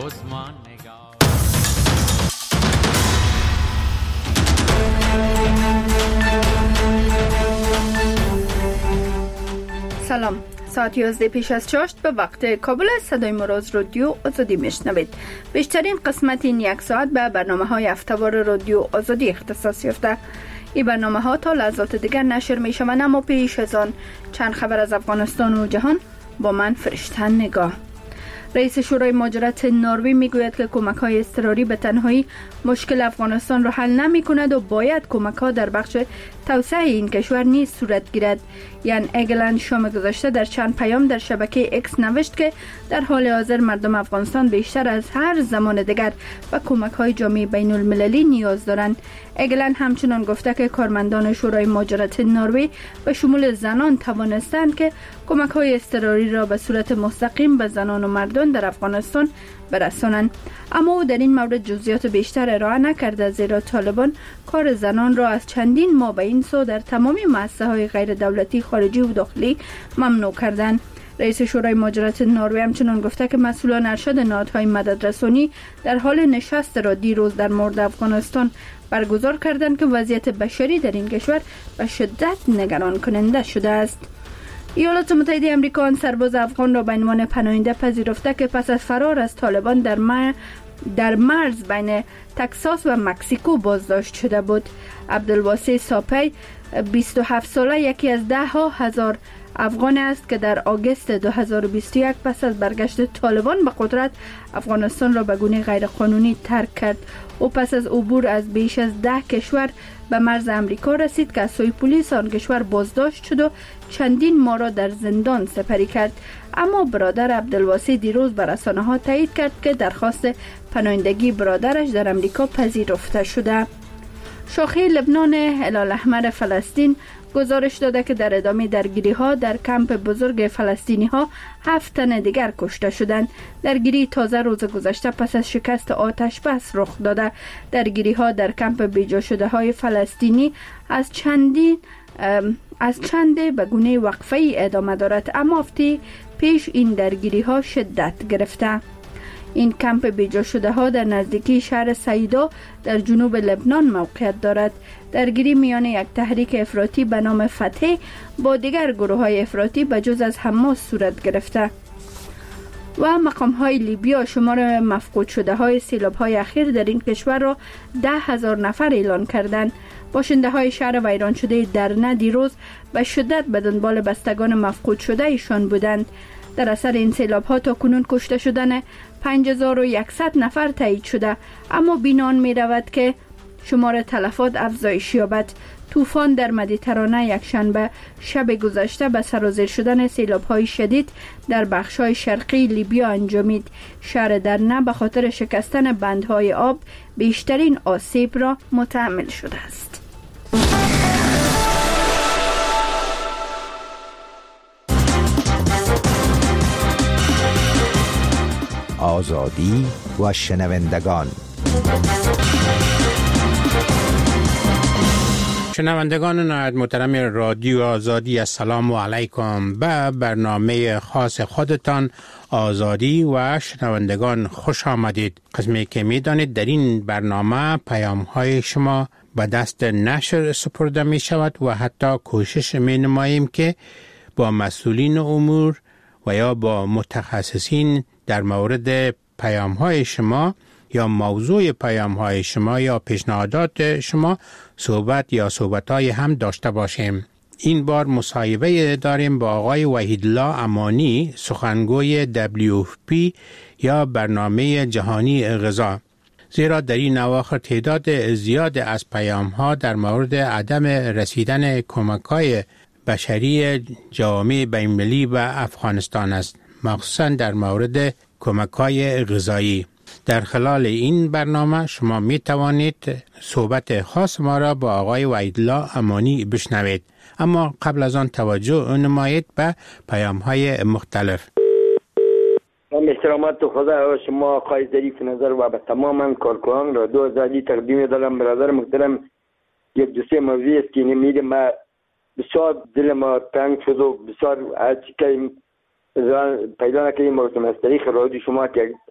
عثمان نگاه. سلام، ساعت 11 پیش از 8 به وقت کابل صدای مراز رادیو آزادی میشنوید. بیشترین قسمت این یک ساعت به برنامه های هفته‌وار رادیو آزادی اختصاص یافته. این برنامه ها تا لحظات دیگر نشر می شوند، اما پیش از آن چند خبر از افغانستان و جهان با من فرشته نگاه. رئیس شورای مهاجرت نروژ میگوید که کمک‌های اضطراری به تنهایی مشکل افغانستان را حل نمی‌کند و باید کمک‌ها در بخش توسعه این کشور نیز صورت گیرد. یان ایگلند شام گذشته در چند پیام در شبکه اکس نوشت که در حال حاضر مردم افغانستان بیشتر از هر زمان دیگر به کمک‌های جامعه بین‌المللی نیاز دارند. ایگلند همچنان گفته که کارمندان شورای مهاجرت نروژ به شمول زنان توانستند که کمک‌های اضطراری را به صورت مستقیم به زنان و مردان در افغانستان برسانند، اما او در این مورد جزئیات بیشتر ارائه نکرده، زیرا طالبان کار زنان را از چندین ماه به این سو در تمامی مؤسسه‌های غیر دولتی خارجی و داخلی ممنوع کردند. رئیس شورای مهاجرت نروژ همچنان گفته که مسئولان ارشد نهادهای مددرسانی در حال نشست را دیروز در مورد افغانستان برگزار کردند که وضعیت بشری در این کشور به شدت نگران کننده شده است. ایالات متحده آمریکا آن سرباز افغان را به عنوان پناهنده پذیرفته که پس از فرار از طالبان در مرز بین تگزاس و مکزیکو بازداشت شده بود. عبدالواسع ساپی 27 ساله یکی از 10,000 افغان است که در آگوست 2021 پس از برگشت طالبان به قدرت افغانستان را به گونه غیرقانونی ترک کرد. او پس از عبور از بیش از 10 کشور به مرز امریکا رسید که از سوی پلیس آن کشور بازداشت شد و چندین ماه را در زندان سپری کرد، اما برادر عبدالواسع دیروز به رسانه‌ها تایید کرد که درخواست پناهندگی برادرش در امریکا پذیرفته شده. شاخه لبنان هلال احمر فلسطین گزارش داده که در ادامه درگیری‌ها در کمپ بزرگ فلسطینی‌ها 7 تن دیگر کشته شدند. درگیری تازه روز گذشته پس از شکست آتش بس رخ داده. درگیری‌ها در کمپ بیجا شده‌های فلسطینی از چند به گونه وقفه‌ای ادامه دارد، اما هفته پیش این درگیری‌ها شدت گرفته. این کمپ بیجا شده ها در نزدیکی شهر سیدا در جنوب لبنان موقعیت دارد. درگیری میان یک تحریک افراطی به نام فتح با دیگر گروه های افراطی به جز از حماس صورت گرفته و مقام های لیبیا شمار مفقود شده های سیلاب های اخیر در این کشور را 10,000 نفر اعلان کردند. باشنده های شهر ویران شده درنه دیروز به شدت به دنبال بستگان مفقود شده ایشان بودند. در اثر این سیلاب ها تا کنون کشته شدن 5100 نفر تایید شده، اما بینان می رود که شمار تلفات افزایش یابد. طوفان در مدیترانه یکشنبه شب گذشته به سرازیر شدن سیلاب های شدید در بخش های شرقی لیبیا انجامید. شهر درنه به خاطر شکستن بندهای آب بیشترین آسیب را متحمل شده است. آزادی و شنوندگان. شنوندگان نهایت محترم رادیو آزادی، السلام علیکم. به برنامه خاص خودتان آزادی و شنوندگان خوش آمدید. قسمی که می دانید در این برنامه پیام های شما به دست نشر سپرده می شود و حتی کوشش می نماییم که با مسئولین امور و یا با متخصصین در مورد پیام های شما یا موضوع پیام های شما یا پیشنهادات شما صحبت های هم داشته باشیم. این بار مصاحبه داریم با آقای وحیدالله امانی، سخنگوی WFP یا برنامه جهانی غذا، زیرا در این اواخر تعداد زیاد از پیام ها در مورد عدم رسیدن کمک های بشری جامعه بین‌المللی به افغانستان است، مخصوصا در مورد کمک‌های غذایی. در خلال این برنامه شما می توانید صحبت خاص ما را با آقای وحیدالله امانی بشنوید، اما قبل از آن توجه نمایید به پیام‌های مختلف. احترامات خدا شما آقای ظریف نظر و به تمام کارکنان را دو آزادی تقدیم دارم. برادر محترم، یک دو سه موضوع است که نمیده ما بسیار دل ما تنگ شد و بسیار از که پیدا نکنیم از طریق رادیو شما که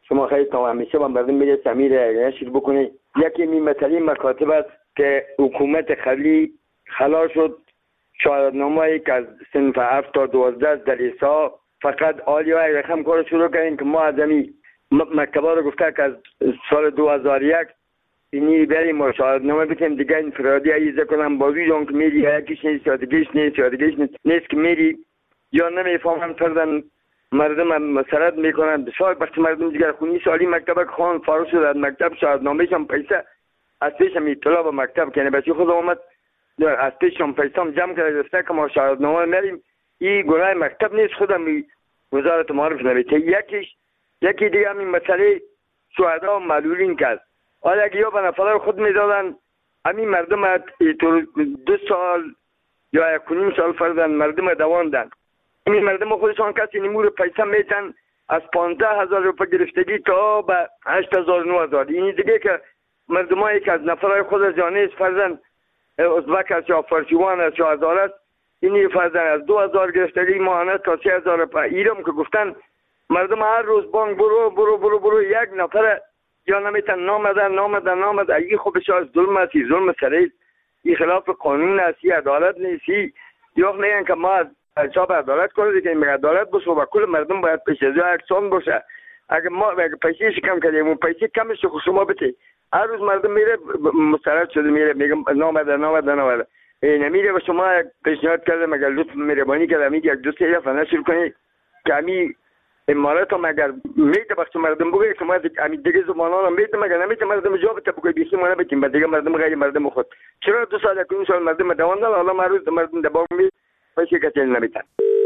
شما خیلی تا همیشه با مردم میره سمیر نشر بکنه. یکی میمثلی مکاتب است که حکومت قبلی خلاص شد شهادتنامه‌ای که از صنف 7 تا 12 در ایسا فقط آلیا رقم کار شروع کردیم که ما از این مکتبا رو گفته که از سال 2001 اینی بریم و شهادتنامه بتیم دیگه انفرادی عیزه کنم بازوی جان که میری یکیش نیست یادگیش نیست که میری یا نمیفهمم فردن مردم مسرت میکنن. بسیار وقتی مردم دیگر خونی سالی مکتب خان فارغ شد از مکتب شهادتنامه‌اش هم پیسه از پیشم اطلاع به مکتب کنه بچه خود آمد از پیشم پیسه هم جمع کرده گفته که ما شهادتنامه نریم. این گناه مکتب نیست خودم وزارت معارف نویته. یکی دیگه همین مسئله شهدا و معلولین کرد. حالا اگه یا به نفر خود میدادن همین مردم 2 سال یا 1.5 سال فردن مردم دواندن. این مردم خودشان کسی نمور پیسه میتن از 15,000 روپیه گرفتگی تا به 8,000-9,000. این دیگه که مردمایی که از نفرهای خود از جانیز فرزن ازبک است یا فرشیوان است یا هزار است اینی فرزن از 2,000 گرفتگی ماهانه تا 3,000 روپیه. ایرم که گفتن مردم هر روز بانک برو یک نفر یا نمیتن نامدن این خوبش از ظلم است، ظلم سریع، این خلاف قانون است، این عدالت نیست. یا میگن که ما از حساب عدالت کنه دیگه. این عدالت باشه و کل مردم باید پیش از یکسان باشه. اگه ما پیسه کم کردیم اون پیسه کمش رو شما بده. هر روز مردم میره مسترد شده میره میگم نامده نمیره و شما پیشنهاد کرده مگر لطف مهربانی کرده یک 2-3 دفعه نشر کنید که همین امارات هم اگر میده بخش مردم بگه شما همین دیگه زبانان هم میده مگر نمیده مردم جا بده بگه بیخی ما نبتیم و دیگه مردم غیر مردم خود چرا 2 سال 1 سال مردم دواندن حالا هر روز مردم دباغ می پیسه کتل نمیتن.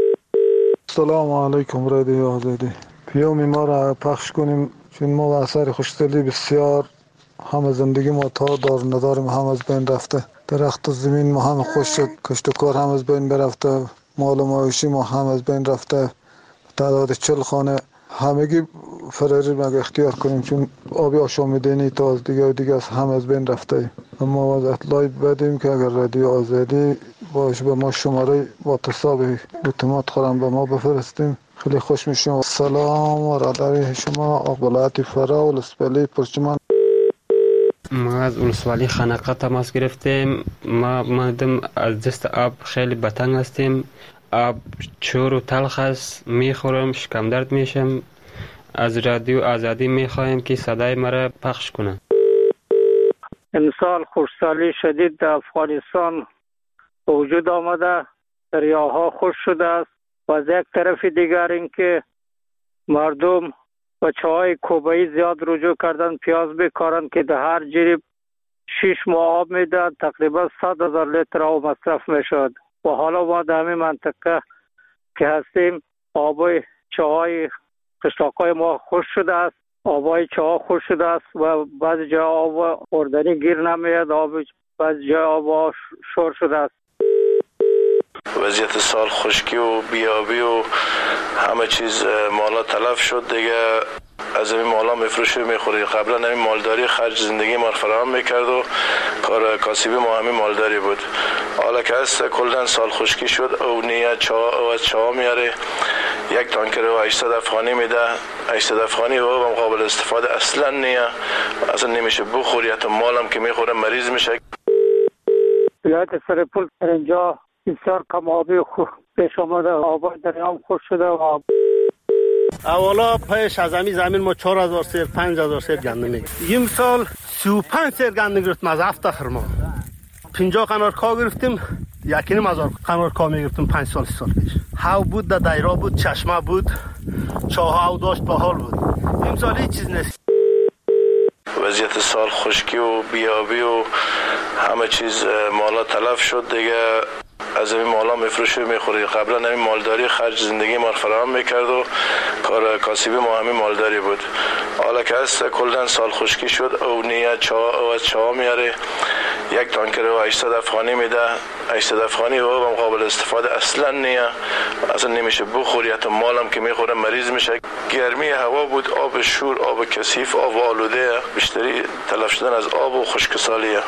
سلام علیکم رادیو آزادی. پیام ما را پخش کنیم چون ما و اثر خوشدلی بسیار همه زندگی ما تا دار نداریم هم از بین رفته. درخت و زمین ما هم خوش شد، کشت و کار هم از بین برفته، مال و معاشی ما هم از بین رفته. تعداد 40 خانه همگی فراری مگه اختیار کنیم چون آبی آشامیدنی تا از دیگه هم از بین رفته. اما از اطلاعی بدیم که اگر رادیو آزادی باشه به ما شماره واتساپ اتومات خورم به ما بفرستیم خیلی خوش میشیم. سلام و راداری شما اقبالات فرا و لسپلی پرچمان. ما از اولسوالی خانقه تماس گرفتیم. ما مردم از دست آب خیلی بتنگ هستیم. آب چور و تلخ است، میخورم شکم درد میشم. از رادیو آزادی میخوایم که صدای مرا پخش کنه. امسال خشکسالی شدید در افغانستان وجود آمده، دریاها خشک شده است و از یک طرف دیگر اینکه مردم بچه‌های کوبه‌ای زیاد رجوع کردن پیاز بکارن که در هر جریب 6 ماه آب میداد، تقریبا 100,000 لیتر آب مصرف میشد و حالا ما در همین منطقه که هستیم آبای چاهای قشلاقای ما خشک شده است، آبای چاه خشک شده است و بعضی جا آب خوردنی گیر نمیاد، بعضی جا آب شور شده است. وضعیت سال خشکی و بیابی و همه چیز مالا تلف شد دیگه. از این مالا میفروشه میخوری. قبلا همین مالداری خرج زندگی ما فراهم میکرد و کار کاسبی ما همین مالداری بود. حالا که هست کلن سال خشکی شد او نیه از چاه میاره 1 تانکر و 800 افغانی میده. 800 افغانی و قابل استفاده اصلا نیه، اصلا نمیشه بخوری. حتی مالم که میخوره مریض میشه. ولایت سرپل در اینجا بسیار کم آبی پیش آمده، آبای دریام خشک شده و اولا پیش از همین زمین ما 4,000 سیر 5,000 سیر گندم میگرفتیم. سال 35 سیر گندم گرفتیم از 7 خرما. 50 قنار کا گرفتیم، 1,500 قنار کا میگرفتیم 5 سال 6 سال پیش. هاو بود، در دایره بود، چشمه بود، چاه هاو داشت، باحال بود. امسال هیچ چیز نیست. وضعیت سال خشکی و بیابی و همه چیز مالا تلف شد دیگه. از این مالا میفروشه میخوری. قبلا همین مالداری خرج زندگی ما فراهم میکرد و کار کاسبی ما همین مالداری بود. حالا که هست کلن سال خشکی شد او نیه از چاه میاره 1 تانکر و 800 افغانی میده. 800 افغانی و قابل استفاده اصلا نیه، اصلا نمیشه بخوری. حتی مالم که میخوره مریض میشه. گرمی هوا بود، آب شور، آب کثیف، آب آلوده، بیشتری تلف شدن از آب و خشکسالیه.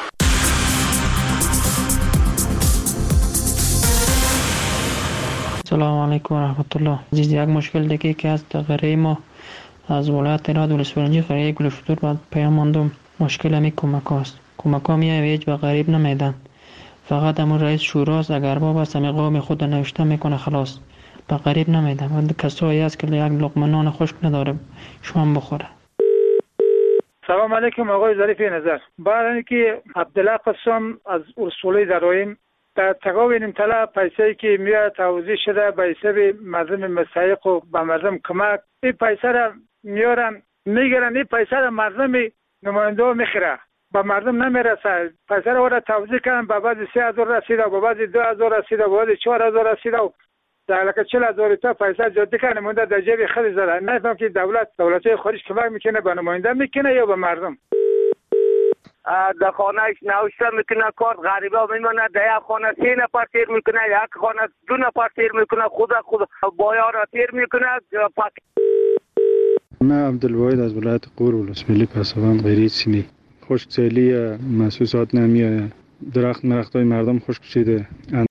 سلام علیکم و رحمت الله. یک مشکل دیگه که از غره ما از ولایت تهران ولسوالی قریه گلشتور بعد پیام ماندم مشکل همی کمک هاست. کمک ها میای هیچ به غریب نمیدن، فقط همون رئیس شوراست اگر باب است همی قوم خود نوشته میکنه خلاص، به غریب نمیدن. و کسایی هست که یک لقمه نان خشک نداره شام بخوره. سلام علیکم آقای ظریف نظر. بعد اینکه عبدالله قسم از اصولی درایم در تقاوین طلا پیسه‌ای که میاد توزیع شده به حساب مردم مستحق و به مردم کمک، این پیسه را میارن میگیرن، این پیسه را مردم نماینده ها میخوره، به مردم نمیرسه. پیسه را وارد توزیع کردن، به بعضی 3000 رسیده، به بعضی 2000 رسیده، به بعضی 4000 رسیده و در 40,000 تا پیسه جدی کنه مونده در جیب خود زده. نفهم که دولت خارج کمک میکنه به نماینده میکنه یا به مردم. در خانهش نوشته میکنه کارت غریبا میمونه، در یک خانه 3 نفر تیر میکنه، یک خانه 2 نفر تیر میکنه، خود بایا را تیر میکنه. من عبدالواحد از ولایت غور ولسوالی پسابند غیری سیمی. خشکسالی محسوسات نمیآید، درختای مردم خشک شده.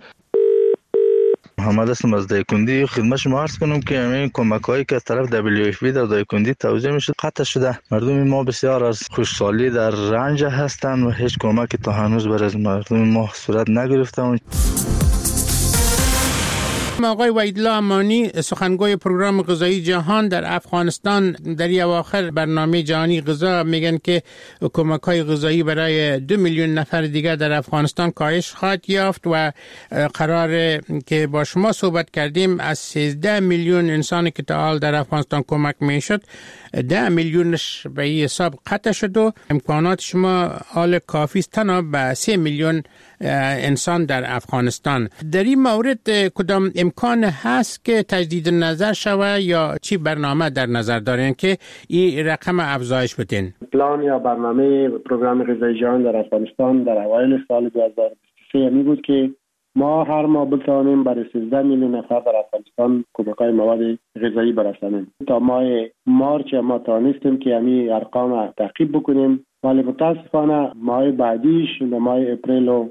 محمد هستم از دایکندی. خدمت شما عرض کنم که همین کمک‌هایی که از طرف WFP در دایکندی توزیع میشه قطع شده. مردم ما بسیار از خشکسالی در رنج هستند و هیچ کمکی تا هنوز برای مردم ما صورت نگرفته. آقای وحیدالله امانی سخنگوی پروگرام غذایی جهان در افغانستان در اواخر برنامه جهانی غذا میگن که کمک‌های غذایی برای 2 میلیون نفر دیگر در افغانستان کاهش خواهد یافت و قرار که با شما صحبت کردیم از 13 میلیون انسانی که تا حال در افغانستان کمک میشد 10 میلیونش به این حساب قطع شد و امکانات شما حال کافی است تنها به 3 میلیون انسان در افغانستان. در این مورد کدام امکان هست که تجدید نظر شوه یا چی برنامه در نظر دارین که این رقم افزایش بدین؟ پلان یا برنامه پروگرام غذایی جهان در افغانستان در اوایل سال 2023 می بود که ما هر ماه بتوانیم برای 13 میلیون نفر در افغانستان کمک‌های مواد غذایی برسانیم. تا ماه مارچ ما توانستیم که همین ارقام تعقیب بکنیم، ولی متاسفانه ماه بعدیش ماه اپریل و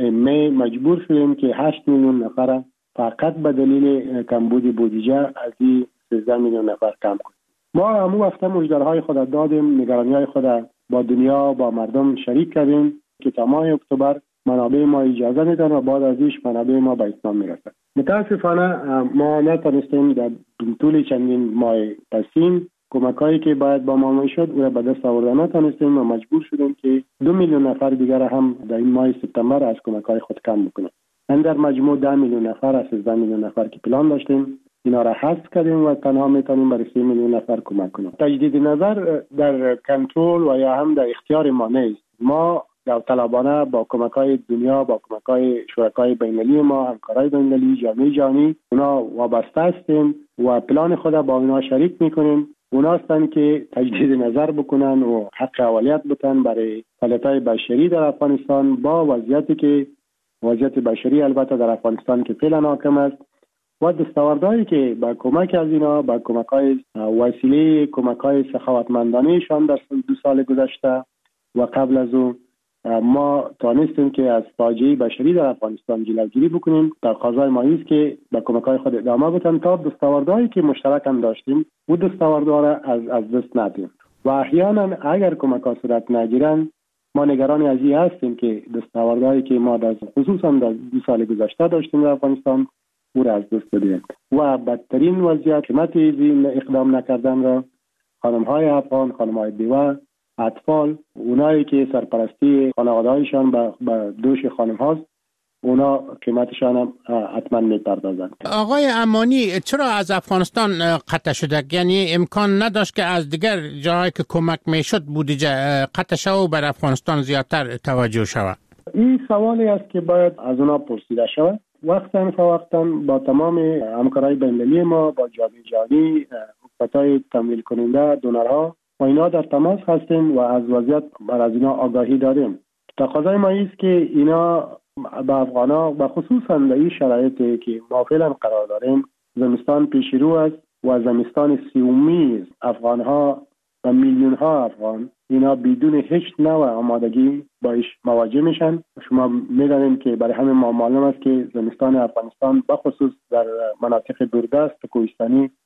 می مجبور شدیم که 8 میلیون نفر فقط به دلیل کمبود بودجه از این 13 میلیون نفر کم کنیم. ما همون وقتا مژده‌های خود دادیم، نگرانی‌های خود با دنیا با مردم شریک کردیم که تا ماه اکتبر منابع ما اجازه میدن و بعد ازش منابع ما به اتمام میرسد. متاسفانه ما نتونستیم در طول چندین ماه پسین کمکایی که باید با ما میشد او را به دست آوردن نتونستیم و مجبور شدیم که 2 میلیون نفر دیگر هم در این ماه سپتامبر از کمکای خود کم بکنیم. در مجموع 10 میلیون نفر از 13 میلیون نفر که پلان داشتیم اینا را حذف کردیم و تنها میتونیم برای 3 میلیون نفر کمک کنیم. تجدید نظر در کنترل و یا هم در اختیار ما نیست. ما داوطلبانه با کمک‌های دنیا، با کمک‌های شرکای بین‌المللی ما، همکارای بین‌المللی، جامعه جهانی اونا وابسته هستیم و پلان خود با اونا شریک میکنیم. اونا هستن که تجدید نظر بکنن و حق اولیت بتن برای فعالیت‌های بشری در افغانستان با وضعیتی که وضعیت بشری البته در افغانستان که فعلا حاکم است و دستاوردهایی که با کمک از اینا با کمک‌های وسیله کمک‌های سخاوتمندانه‌شان در 2 سال گذشته و قبل از اون ما توانستیم که از فاجعه بشری در افغانستان جلوگیری بکنیم. تقاضای ما است که با کمک‌های خود ادامه بدن تا دستاوردهایی که مشترک هم داشتیم و دستاوردها را از دست ندیم و احیانا اگر کمک‌ها صورت نگیرن ما نگران از این هستیم که دستاوردهایی که ما خصوصا در 2 سال گذشته داشتیم در افغانستان او را از دست بدیم و بدترین وضعیت قیمت این اقدام نکردن را خانم‌های افغان، خانم‌های بیوه، اطفال، اونایی که سرپرستی خانواده‌هایشان به دوش خانم هاست اونا قیمتشان هم حتما میپردازند. آقای امانی چرا از افغانستان قطع شده؟ یعنی امکان نداشت که از دیگر جاهایی که کمک میشد بودجه قطع شود و بر افغانستان زیادتر توجه شود؟ این سوالی است که باید از اونا پرسیده شود. وقتا فوقتا با تمام همکارای بین‌المللی ما، با جامعه جهانی، حکومت‌های تمویل کننده، دونرها و اینا در تماس هستیم و از وضعیت بر از اینا آگاهی داریم. تقاضای ما است که اینا به افغانا و خصوصا در این شرایطی که ما فعلا قرار داریم زمستان پیش رو است و زمستان سیومی افغانها و میلیون ها افغان اینا بدون هیچ نوع آمادگی باش مواجه میشن. شما میدانید که برای همه ما معلوم است که زمستان افغانستان به خصوص در مناطق دوردست کوهستانی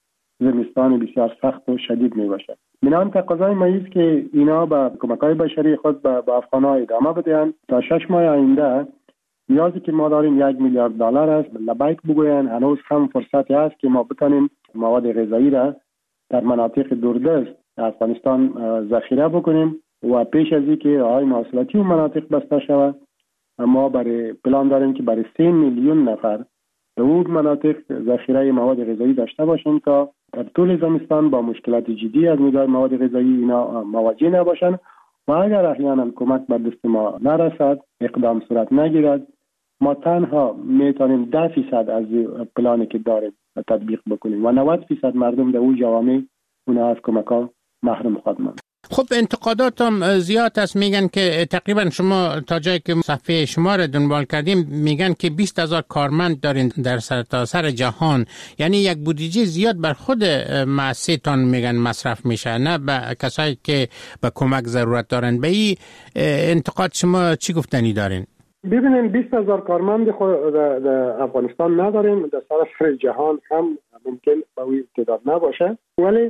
زمستان بسیار سخت و شدید می باشد. بنابراین تقاضای ما است که اینا با کمک‌های بشری خود به افغان‌ها ادامه بدهند تا 6 ماه آینده نیازی که ما داریم 1 میلیارد دلار است لبیک بگویند. هنوز هم فرصتی است که ما بتانیم مواد غذایی را در مناطق دوردست افغانستان ذخیره بکنیم و پیش از اینکه راه‌های مواصلاتی و مناطق بسته شود ما برای پلان داریم که برای 3 میلیون نفر در اون مناطق ذخیره مواد غذایی داشته باشیم تا در طول زمستان با مشکلات جدی از نظر مواد غذایی اینا مواجه نباشند و اگر احیانا کمک به دست ما نرسد، اقدام صورت نگیرد، ما تنها میتونیم 10% از پلانی که داریم تطبیق بکنیم و 90% مردم در اون جوامع اونا از کمک‌ها محروم خواهد ماند. خب انتقادات هم زیاد است. میگن که تقریبا شما تا جایی که صفحه شما را دنبال کردیم میگن که 20,000 کارمند دارین در سرتاسر جهان، یعنی یک بودجه زیاد بر خود مؤسسه‌تان میگن مصرف میشه، نه به کسایی که به کمک ضرورت دارن. به این انتقاد شما چی گفتنی دارین؟ ببینید 20,000 کارمند خود در افغانستان نداریم، در سراسر جهان هم ممکن به این تعداد نباشه، ولی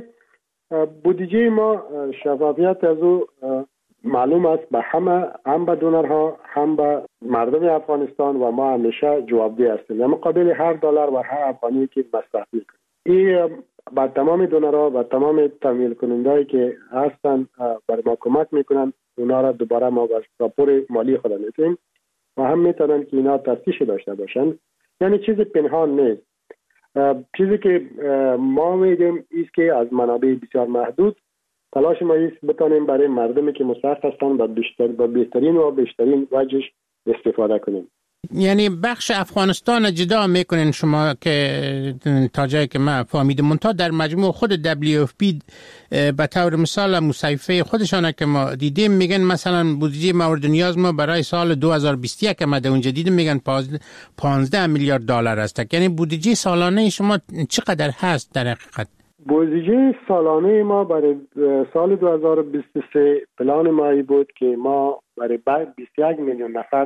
بودجه ما شفافیت از او معلوم است به همه، هم به دونرها هم به مردم افغانستان و ما همیشه جوابدeh هستیم در مقابل هر دلار و هر افغانی که مصرف میکنیم. این با تمام دونرها و تمام تمویل کنندهایی که هستن برای ما کمک میکنن، اونا را دوباره ما با راپور مالی خود میتونیم و هم میتونن که اینا تفتیش داشته باشن، یعنی چیز پنهان نیست. چیزی که ما میگیم ایست که از منابع بسیار محدود تلاش ما ایست بتانیم برای مردمی که مستحق هستند با بهترین و بیشترین وجهش استفاده کنیم. یعنی بخش افغانستان جدا میکنین شما که تا جایی که من فهمیدم، منتها در مجموع خود WFP به طور مثال مصیفه خودشانه که ما دیدیم میگن مثلا بودجه مورد نیاز ما برای سال 2021 که ما در اونجا دیدیم میگن 15 میلیارد دلار است. یعنی بودجه سالانه شما چقدر هست در حقیقت؟ بودجه سالانه ما برای سال 2023 پلان ما بود که ما برای 21 میلیون نفر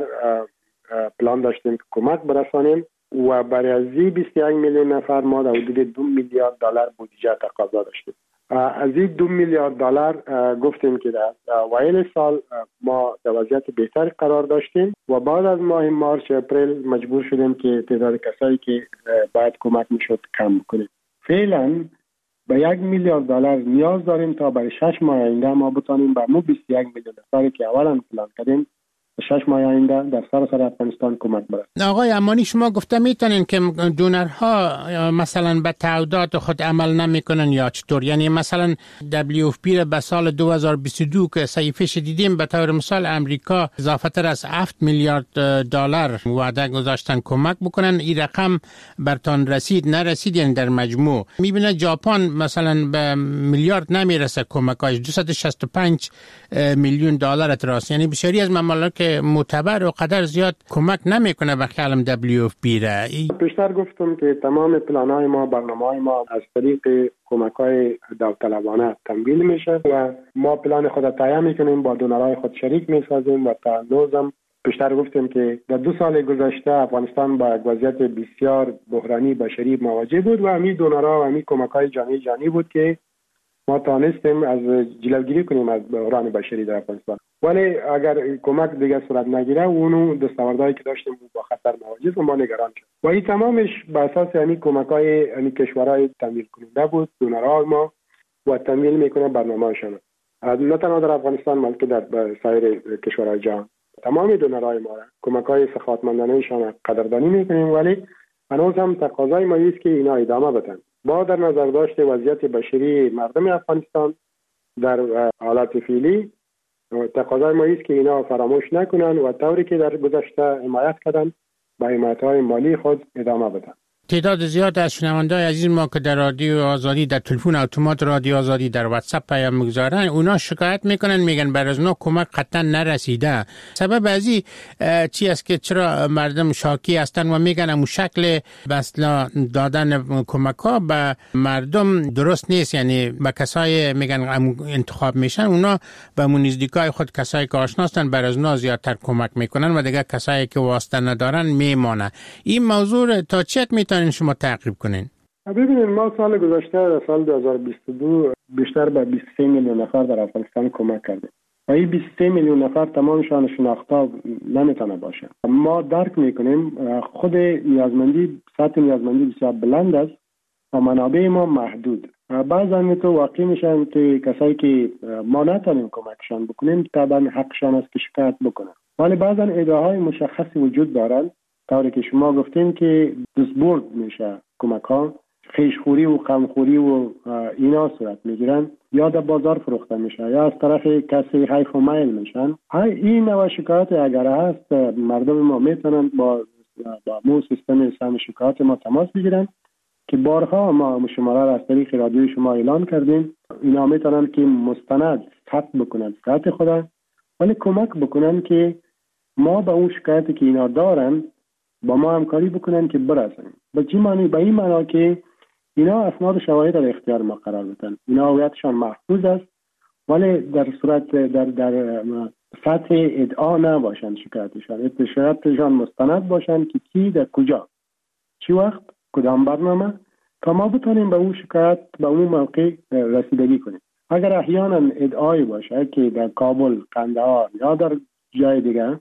پلان داشتیم که کمک برسانیم و برای از 21 میلیون نفر ما در حدود 2 میلیارد دلار بودجه تقاضا داشتیم. از این 2 میلیارد دلار گفتیم که در اوایل سال ما در وضعیت بهتر قرار داشتیم و بعد از ماه مارس اپریل مجبور شدیم که تعداد کسایی که باید کمک میشد کم کنیم. فعلا به 1 میلیارد دلار نیاز داریم تا برای 6 ماه آینده ما بتانیم به مو 21 میلیون نفری که اولا پلان کردیم 6 ماه آینده در سراسر افغانستان کمک برسد. آقای امانی شما گفته میتونین که دونرها مثلا به تعهدات خود عمل نمیکنن یا چطور؟ یعنی مثلا WFP را به سال 2022 که صحیفه‌اش دیدیم به طور مثال امریکا اضافه تر از 7 میلیارد دلار وعده گذاشتن کمک بکنن، این رقم برتان رسید نرسید؟ یعنی در مجموع میبینه ژاپن مثلا به میلیارد نمیرسه کمکاش، 265 میلیون دلار تراست. یعنی بسیاری از ممالک معتبر و قدر زیاد کمک نمیکنه به خیالم WFP را. پیشتر گفتم که تمام پلان‌های ما، برنامه‌های ما از طریق کمک‌های داوطلبانه تمویل میشه و ما پلان خود تهیه میکنیم، با دونرهای خود شریک میسازیم و تا هنوزم پیشتر گفتیم که در 2 سال گذشته افغانستان با وضعیت بسیار بحرانی بشری مواجه بود و همین دونرها و همین کمک‌های جهانی بود که ما توانستیم از جلوگیری کنیم از بحران بشری در افغانستان. ولی اگر کمک دیگه صورت نگیره اونو دستاوردهایی که داشتیم با خطر مواجه و ما نگران شد و این تمامش به اساس همین کمک‌های همین کشورهای تمویل کننده بود. دونرها ما و تمویل میکنه برنامه‌شان، نه تنها در افغانستان بلکه در سایر کشورهای جهان. تمام دونرهای ما کمک‌های سخاوتمندانه‌شان قدردانی میکنیم، ولی هنوز هم تقاضای ما است که اینا ادامه بدن با در نظر داشت وضعیت بشری مردم افغانستان در حالت فعلی. تقاضای ما است که اینا فراموش نکنن و طوری که در گذشته حمایت کردن با حمایت‌های مالی خود ادامه بدن. تعداد زیاد از شنونده‌های عزیز ما که در رادیو آزادی، در تلفن اتومات رادیو آزادی، در واتساپ پیام میگذارن، اونا شکایت میکنن، میگن بر از اونا کمک قطعا نرسیده. سبب از این چی است که چرا مردم شاکی هستن و میگن امو شکل بسلا دادن کمک‌ها به مردم درست نیست؟ یعنی به کسای میگن انتخاب میشن، اونا به اون نزدیکای خود کسایی که آشنا هستن بر از اونا زیادتر کمک میکنن و دیگه کسایی که واسطه ندارن میمانه. این موضوع تا چه میتونین شما تعقیب کنین؟ ببینید ما سال گذشته سال 2022 بیشتر به 23 میلیون نفر در افغانستان کمک کردیم و این 23 میلیون نفر تمامشان شناخته نمیتونه باشه. ما درک میکنیم خود نیازمندی، سطح نیازمندی بسیار بلند است و منابع ما محدود. بعضا تو واقع میشن که کسایی که ما نتونیم کمکشان بکنیم طبعا حقشان است که شکایت بکنن، ولی بعضا ادعاهای مشخصی وجود دارن طوری که شما گفتین که دستبرد میشه کمک ها، خیشخوری و غمخوری و اینا صورت میگیرن یا در بازار فروخته میشه یا از طرف کسی حیف و میل میشن. این نوع شکایت اگر هست مردم ما میتونن با مو سیستم سهم شکایت ما تماس بگیرن که بارها ما شماره را از طریق رادیوی شما اعلان کردیم. اینا میتونن که مستند ثبت بکنن شکایت خدا، ولی کمک بکنن که ما به اون شکایتی که اینا دارن با ما همکاری بکنن که برسیم. به چی معنی؟ به این معنا که اینا اسناد و شواهد در اختیار ما قرار بدن. اینا هویتشان محفوظ است ولی در صورت در سطح ادعا نباشن شکایتشان مستند باشن که کی در کجا چی وقت کدام برنامه تا ما بتونیم به اون شکایت به اون موقع رسیدگی کنیم. اگر احیانا ادعایی باشه که در کابل، قندهار یا در جای دیگه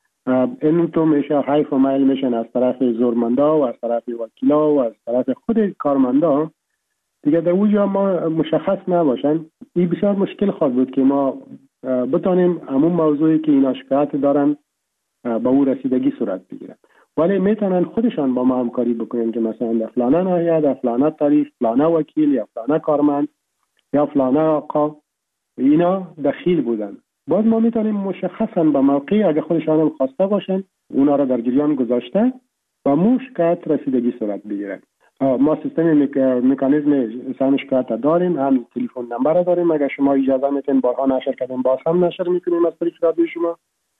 این تو میشه حیف و میل میشن از طرف زورمندا و از طرف وکیلا و از طرف خود کارمندا دیگه در اونجا ما مشخص نباشن، این بسیار مشکل خواهد بود که ما بتونیم همون موضوعی که اینا شکایت دارن به اون رسیدگی صورت بگیرن. ولی میتونن خودشان با ما همکاری بکنن که مثلا در فلانه ناحیه، در فلانه تاریخ، فلانه وکیل یا فلانه کارمند یا فلانه آقا اینا دخیل بودن. باز ما میتونیم مشخصا به موقع اگه خودشان هم خواسته باشن اونا را در جریان گذاشته و شکایت رسیدگی صورت بگیرن. ما سیستم مکانیزم سهم شکایت داریم، هم تلفن نمبر داریم. اگه شما اجازه میتین بارها نشر کردیم باز هم نشر میکنیم از طریق رادیو شما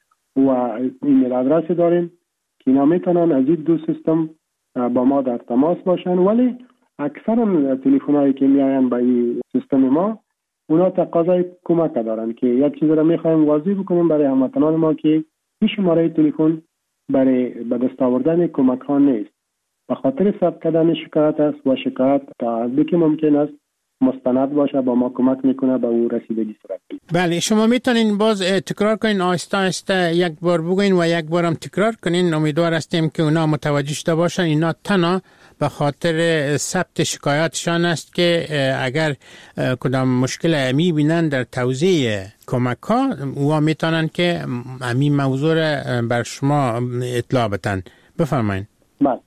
و ایمیل آدرس داریم که اینا میتونن از این دو سیستم با ما در تماس باشن. ولی اکثرا تلفن‌هایی که میاین به این سیستم ما اونا تقاضای کمک دارن که یک چیز را میخوایم واضح بکنیم برای هموطنان ما که این شماره تلفن برای به دست آوردن کمک ها نیست، به خاطر ثبت کردن شکایت است و شکایت تا حدی که ممکن است مستند باشه با ما کمک میکنه به اون رسیدگی صورت بگیره. بله، شما میتونین باز تکرار کنین آهسته آهسته یک بار بگین و یک بارم تکرار کنین. امیدوار هستیم که اونا متوجه شده باشن اینا تنها به خاطر ثبت شکایاتشان است که اگر کدام مشکل امی بینن در توزیع کمک ها اوها میتونن که امی موضوع بر شما اطلاع بدن. بفرمایین. بله،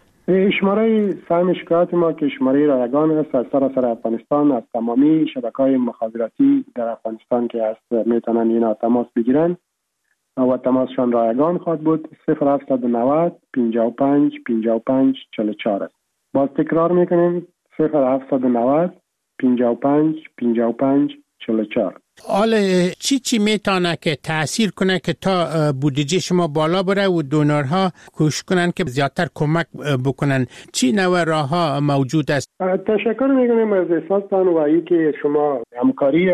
شماره سهم شکایت ما که شماره رایگان است از سراسر افغانستان، از تمامی شبکه‌های مخابراتی در افغانستان که هست میتونن اینا تماس بگیرن و تماسشان رایگان خواهد بود. 0790 55 55 44 است. باز تکرار میکنیم 0790 55 55 44. حالا چی میتونه که تأثیر کنه که تا بودجه شما بالا بره و دونرها کوشش کنن که زیادتر کمک بکنن؟ چی نوع راه ها موجود است؟ تشکر میکنیم از احساستان و ای که شما همکاری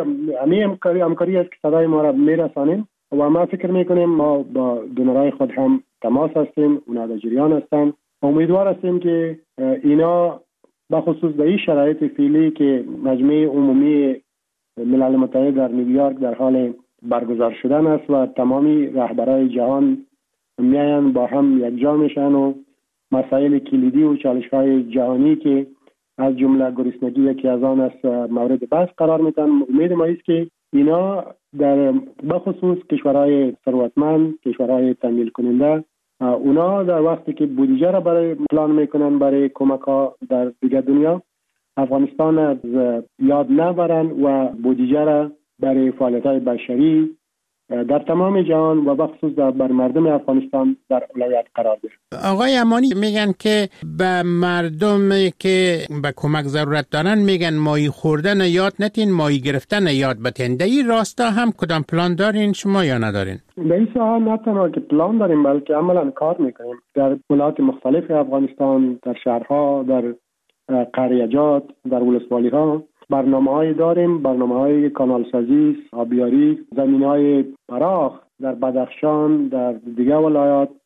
است که صدای ما را میرسانیم و ما فکر میکنیم ما با دونرهای خود هم تماس هستیم، اونا در جریان هستن. امیدوار هستیم که اینا بخصوص در این شرایط فعلی که مجمع عمومی ملل متحد در نیویورک در حال برگزار شدن است و تمامی رهبرای جهان میاین با هم یکجا میشن و مسائل کلیدی و چالش‌های جهانی که از جمله گرسنگی یکی از آن است مورد بحث قرار میدن. امید ما است که اینا در بخصوص کشورهای ثروتمند، کشورهای تمویل کننده، اونا در وقتی که بودجه را برای پلان میکنن برای کمک ها در دیگر دنیا، افغانستان از یاد نبرن و بودجه را برای فعالیت‌های بشری در تمام جهان و بخصوص بر مردم افغانستان در اولویت قرار دهند. آقای امانی میگن که به مردم که به کمک ضرورت دارن میگن ماهی خوردن یاد نتین، ماهی گرفتن یاد بتین. در این راستا هم کدام پلان دارین شما یا ندارین؟ در این ساحه نه تنها که پلان داریم بلکه عملا کار میکنیم در ولایات مختلف افغانستان، در شهرها، در قریجات، در ولسوالی‌ها برنامه‌های داریم، برنامه‌های کانالسازی، آبیاری، زمین‌های فراخ در بدخشان، در دیگر ولایات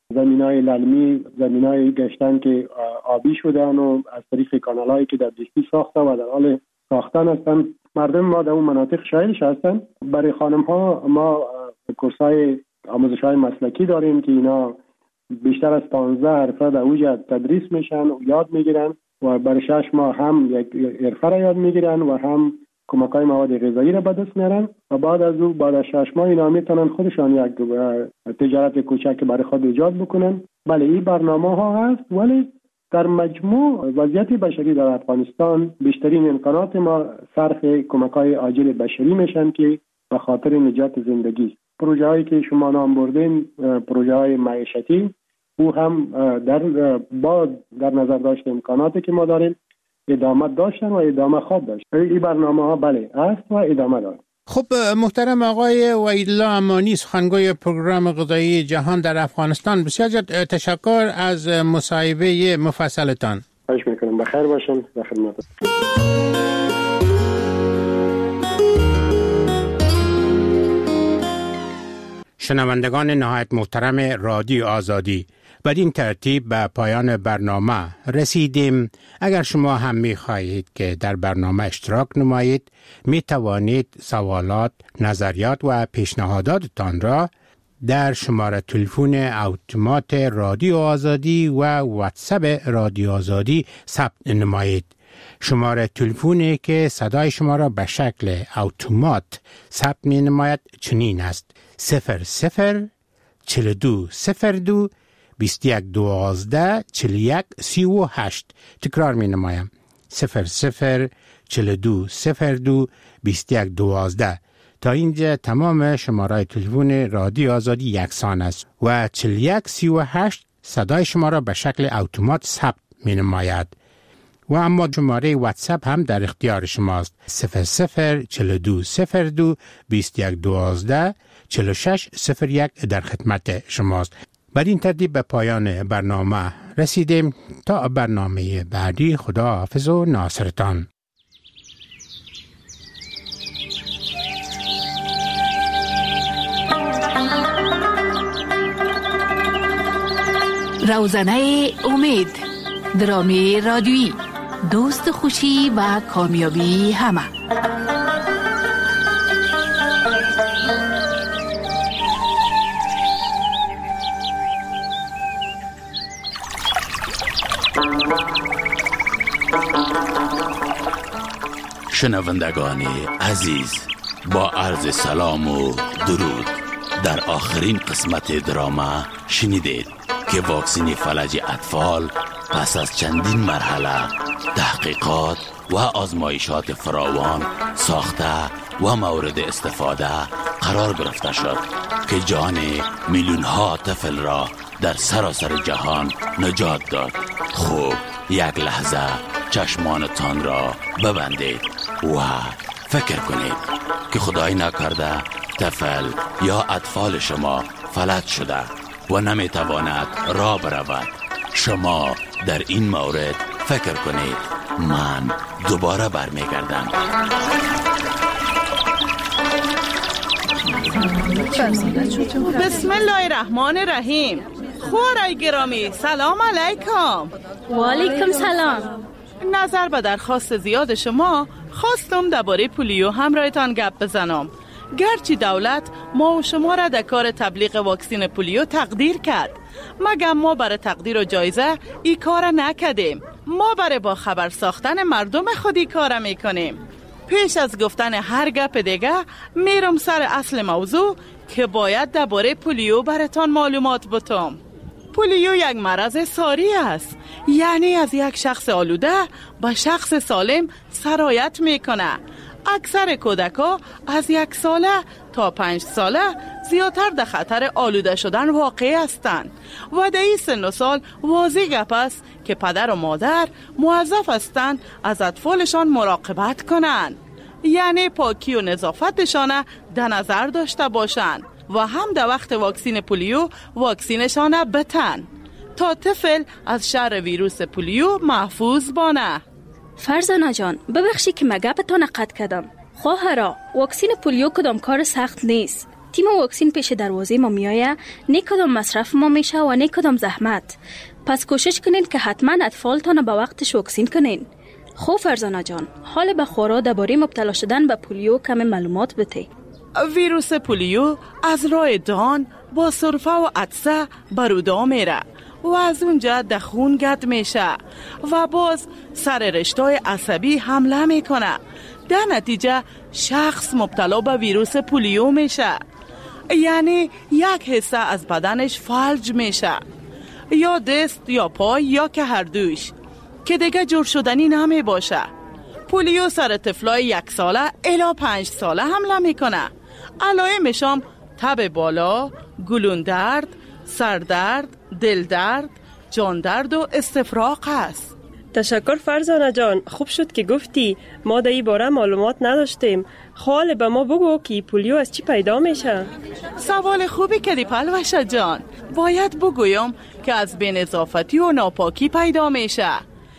زمینای للمی، زمینای گشتن که آبی شدن و از طریق کانالایی که در دیستی ساخته و در حال ساختن هستن. مردم ما در اون مناطق شایلش هستن. برای خانم ها ما کورسای آموزش های مسلکی داریم که اینا بیشتر از 15 حرفه در اوج تدریس میشن و یاد میگیرن و برای 6 ماه هم یک حرفه را یاد میگیرن و هم کمکای مواد غذایی را به دست میارن و بعد از 6 ماه اینا میتونن خودشان یک تجارت کوچک برای خود ایجاد بکنن. بله این برنامه ها هست، ولی در مجموع وضعیت بشری در افغانستان بیشترین امکانات ما صرف کمکای عاجل بشری میشن که به خاطر نجات زندگی. پروژه هایی که شما نام بردین پروژه های معیشتی او هم در نظر داشت امکاناتی که ما داریم ادامه داشتن و ادامه خواب داشت. این برنامه ها بله هست و ادامه دارد. خب محترم آقای وحیدالله امانی، سخنگوی پروگرام غذایی جهان در افغانستان، بسیار تشکر از مصاحبه مفصلتان. خواهش میکنم. بخیر باشین. در خدمتتون. شنوندگان نهایت محترم رادیو آزادی، بدین ترتیب به پایان برنامه رسیدیم. اگر شما هم می خواهید که در برنامه اشتراک نمایید، می توانید سوالات، نظریات و پیشنهاداتتان را در شماره تلفن اتومات رادیو آزادی و واتساپ رادیو آزادی ثبت نمایید. شماره تلفنی که صدای شما را به شکل اتومات ثبت می نماید چنین است: 00 42 02 21 12 41 38. تکرار می نمایم: 00 42 02 21 12. تا اینجا تمام شماره تلفن رادیو آزادی یکسان است و 41 38 صدای شما را به شکل اتومات ثبت می نماید. و اما شماره واتساپ هم در اختیار شماست: 00 42 02 21 12 46 01 در خدمت شماست. بر این ترتیب به پایان برنامه رسیدیم. تا برنامه بعدی، خدا حافظ و ناصرتان. روزنه امید، درامی رادیویی، دوست خوشی و کامیابی همه. شنوندگان عزیز، با عرض سلام و درود، در آخرین قسمت دراما شنیدید که واکسن فلج اطفال پس از چندین مرحله تحقیقات و آزمایشات فراوان ساخته و مورد استفاده قرار گرفته شد که جان میلیون ها طفل را در سراسر جهان نجات داد. خوب یک لحظه چشمانتان را ببندید و فکر کنید که خدای نکرده طفل یا اطفال شما فلج شده و نمیتواند راه برود. شما در این مورد فکر کنید. من دوباره برمیگردم. بسم الله الرحمن الرحیم. خورای گرامی، سلام علیکم. و علیکم سلام. نظر به درخواست زیاد شما خواستم درباره پولیو همراهتان گپ بزنم. گرچه دولت ما و شما را در کار تبلیغ واکسن پولیو تقدیر کرد، مگر ما برای تقدیر و جایزه ای کار نکردیم. ما برای با خبر ساختن مردم خودی کار میکنیم. پیش از گفتن هر گپ دیگه میرم سر اصل موضوع که باید درباره پولیو براتان معلومات بتم. پولیو یک مرض ساری است، یعنی از یک شخص آلوده به شخص سالم سرایت میکنه. اکثر کودک‌ها از 1 ساله تا 5 ساله زیادتر در خطر آلوده شدن واقع هستند و در این سن و سال واضح گپ است که پدر و مادر موظف هستند از اطفالشان مراقبت کنند، یعنی پاکی و نظافتشان در نظر داشته باشند و هم در وقت واکسن پولیو واکسینشان بتن تا طفل از شر ویروس پولیو محفوظ بانه. فرزانه جان، ببخشی که مگپتان قطع کردم. خواهرا، واکسن پولیو کدام کار سخت نیست. تیم واکسین پیش دروازه ما میایه، نه کدام مصرف ما میشه و نه کدام زحمت. پس کوشش کنین که حتما اطفالتان به وقتش واکسین کنین. خب فرزانه جان، حال به خورا درباره مبتلا شدن به پولیو کم معلومات بده. ویروس پولیو از راه دهان با سرفه و عطسه برودا میره و از اونجا در خون گرد میشه و باز سر رشته‌های عصبی حمله میکنه. در نتیجه شخص مبتلا به ویروس پولیو میشه، یعنی یک حصه از بدنش فلج میشه، یا دست یا پای یا که هر دوش، که دیگه جور شدنی نمی باشه. پولیو سر طفلای 1 ساله الی 5 ساله حمله میکنه. علائمش هم تب بالا، گلون درد، سردرد، دل درد، جان درد و استفراغ است. تشکر فرزانه جان، خوب شد که گفتی، ما در این باره معلومات نداشتیم. حال به ما بگو که پولیو از چی پیدا میشه؟ سوال خوبی کردی پلوشه جان. باید بگویم که از بی‌نظافتی و ناپاکی پیدا میشه.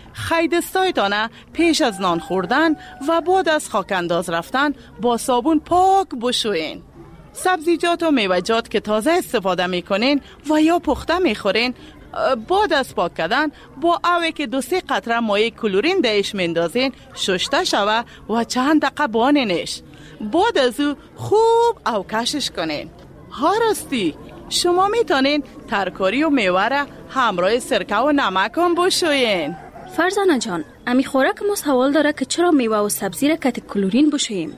خیدستایتانه پیش از نان خوردن و بعد از خاکانداز رفتن با صابون پاک بشوین. سبزیجات و میوه‌جات که تازه استفاده میکنین و یا پخته میخورین، بعد از پاک کردن با اوی که 2-3 قطره مایع کلورین دهش مندازین شسته شوه و چند دقیقه بانینش. بعد از او خوب اوکشش کنین. ها راستی شما میتونین ترکاری و میوه را همراه سرکه و نمک هم بشوین. فرزانه جان، امی خوراک ما سوال داره که چرا میوه و سبزی را کت کلورین بشویم؟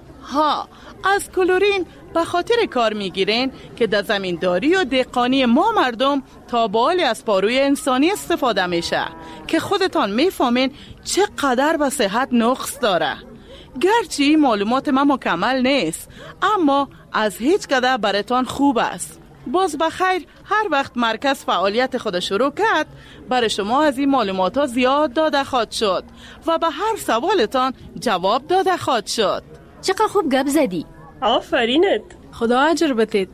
ها، از کلورین به خاطر کار میگیرین که در زمینداری و دهقانی ما مردم تا بالی از پاروی انسانی استفاده میشه که خودتان میفهمین چقدر به صحت نقص داره. گرچه معلومات ما مکمل نیست، اما از هیچ قدر براتان خوب است. باز بخیر، هر وقت مرکز فعالیت خود شروع کرد برای شما از این معلومات ها زیاد داده خواهد شد و به هر سوالتان جواب داده خواهد شد. چقدر خوب گپ زدی. آفرینت، خدا اجر بدید.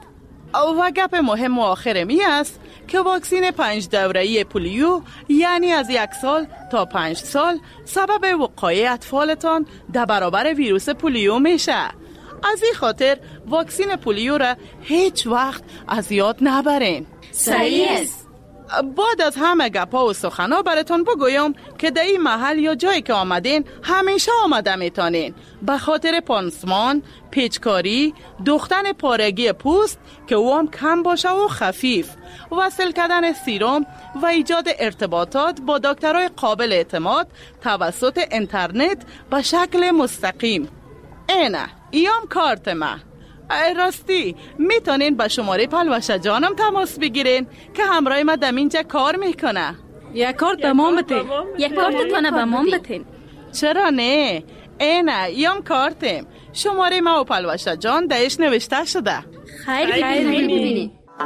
و گپ مهم و آخرم این است که واکسین 5 دوره‌ای پولیو، یعنی از 1 سال تا 5 سال، سبب وقایع اطفالتان در برابر ویروس پولیو میشه. از این خاطر واکسین پولیو را هیچ وقت از یاد نبرین. صحیح است. بعد از همه گپا و سخنا براتون بگویم که در این محل یا جایی که آمدین همیشه آمده میتونین به خاطر پانسمان، پیچکاری، دوختن پارگی پوست که او هم کم باشه و خفیف، وصل کردن سیروم و ایجاد ارتباطات با دکترای قابل اعتماد توسط اینترنت به شکل مستقیم. اینه ایام کارت ما. راستی میتونین به شماره پلوشه جانم تماس بگیرین که همراه ما دمینجا کار میکنه. یک کارت به ما بتین. یک کارت تانه به ما بتین. چرا نه؟ اینه ایام کارتم. شماره ما و پلوشه جان دهش نوشته شده. خیر ببینین.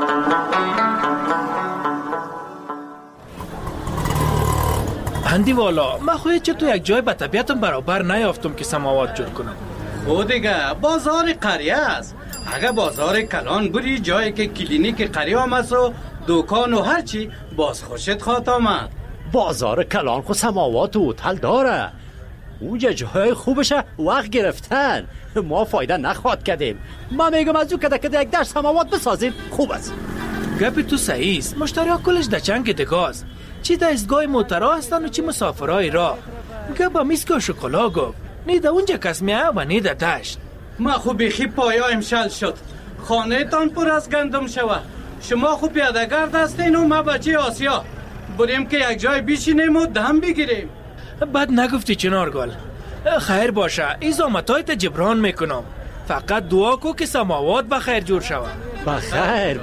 هندی والا، من خواهید چه تو یک جای به طبیعتم برابر نیافتم که سماوات جور کنم. او دیگه بازار قریه است. اگه بازار کلان بری جایی که کلینیک قریه هم است و دکان و هرچی، باز خوشت خواهد آمد. بازار کلان خو سماوات و هتل داره. اونجا جای خوبشه وقت گرفتن. ما فایده نخواد کردیم. من میگم از او کده یک در سماوات بسازیم خوب است. گپی تو صحیح است. مشتری‌ها کلش در چنگ دگاست. چی در ایستگاه موترا هستن و چی مسافرای راه. گپ میسک و شکلا گفت. نی در اونجا کس میه و نی در دشت. ما خوب بیخی پایا امشل شد. خانه تان پر از گندم شوه. شما خوب پیاده‌گرد هستین و ما بچه آسیا. بریم که یک جای بیشینیم و دم بگیریم. بد نگفتی چنارگل. خیر باشه، این زامتایت جبران میکنم. فقط دعا کو که سماوات بخیر جور شود. بخیر.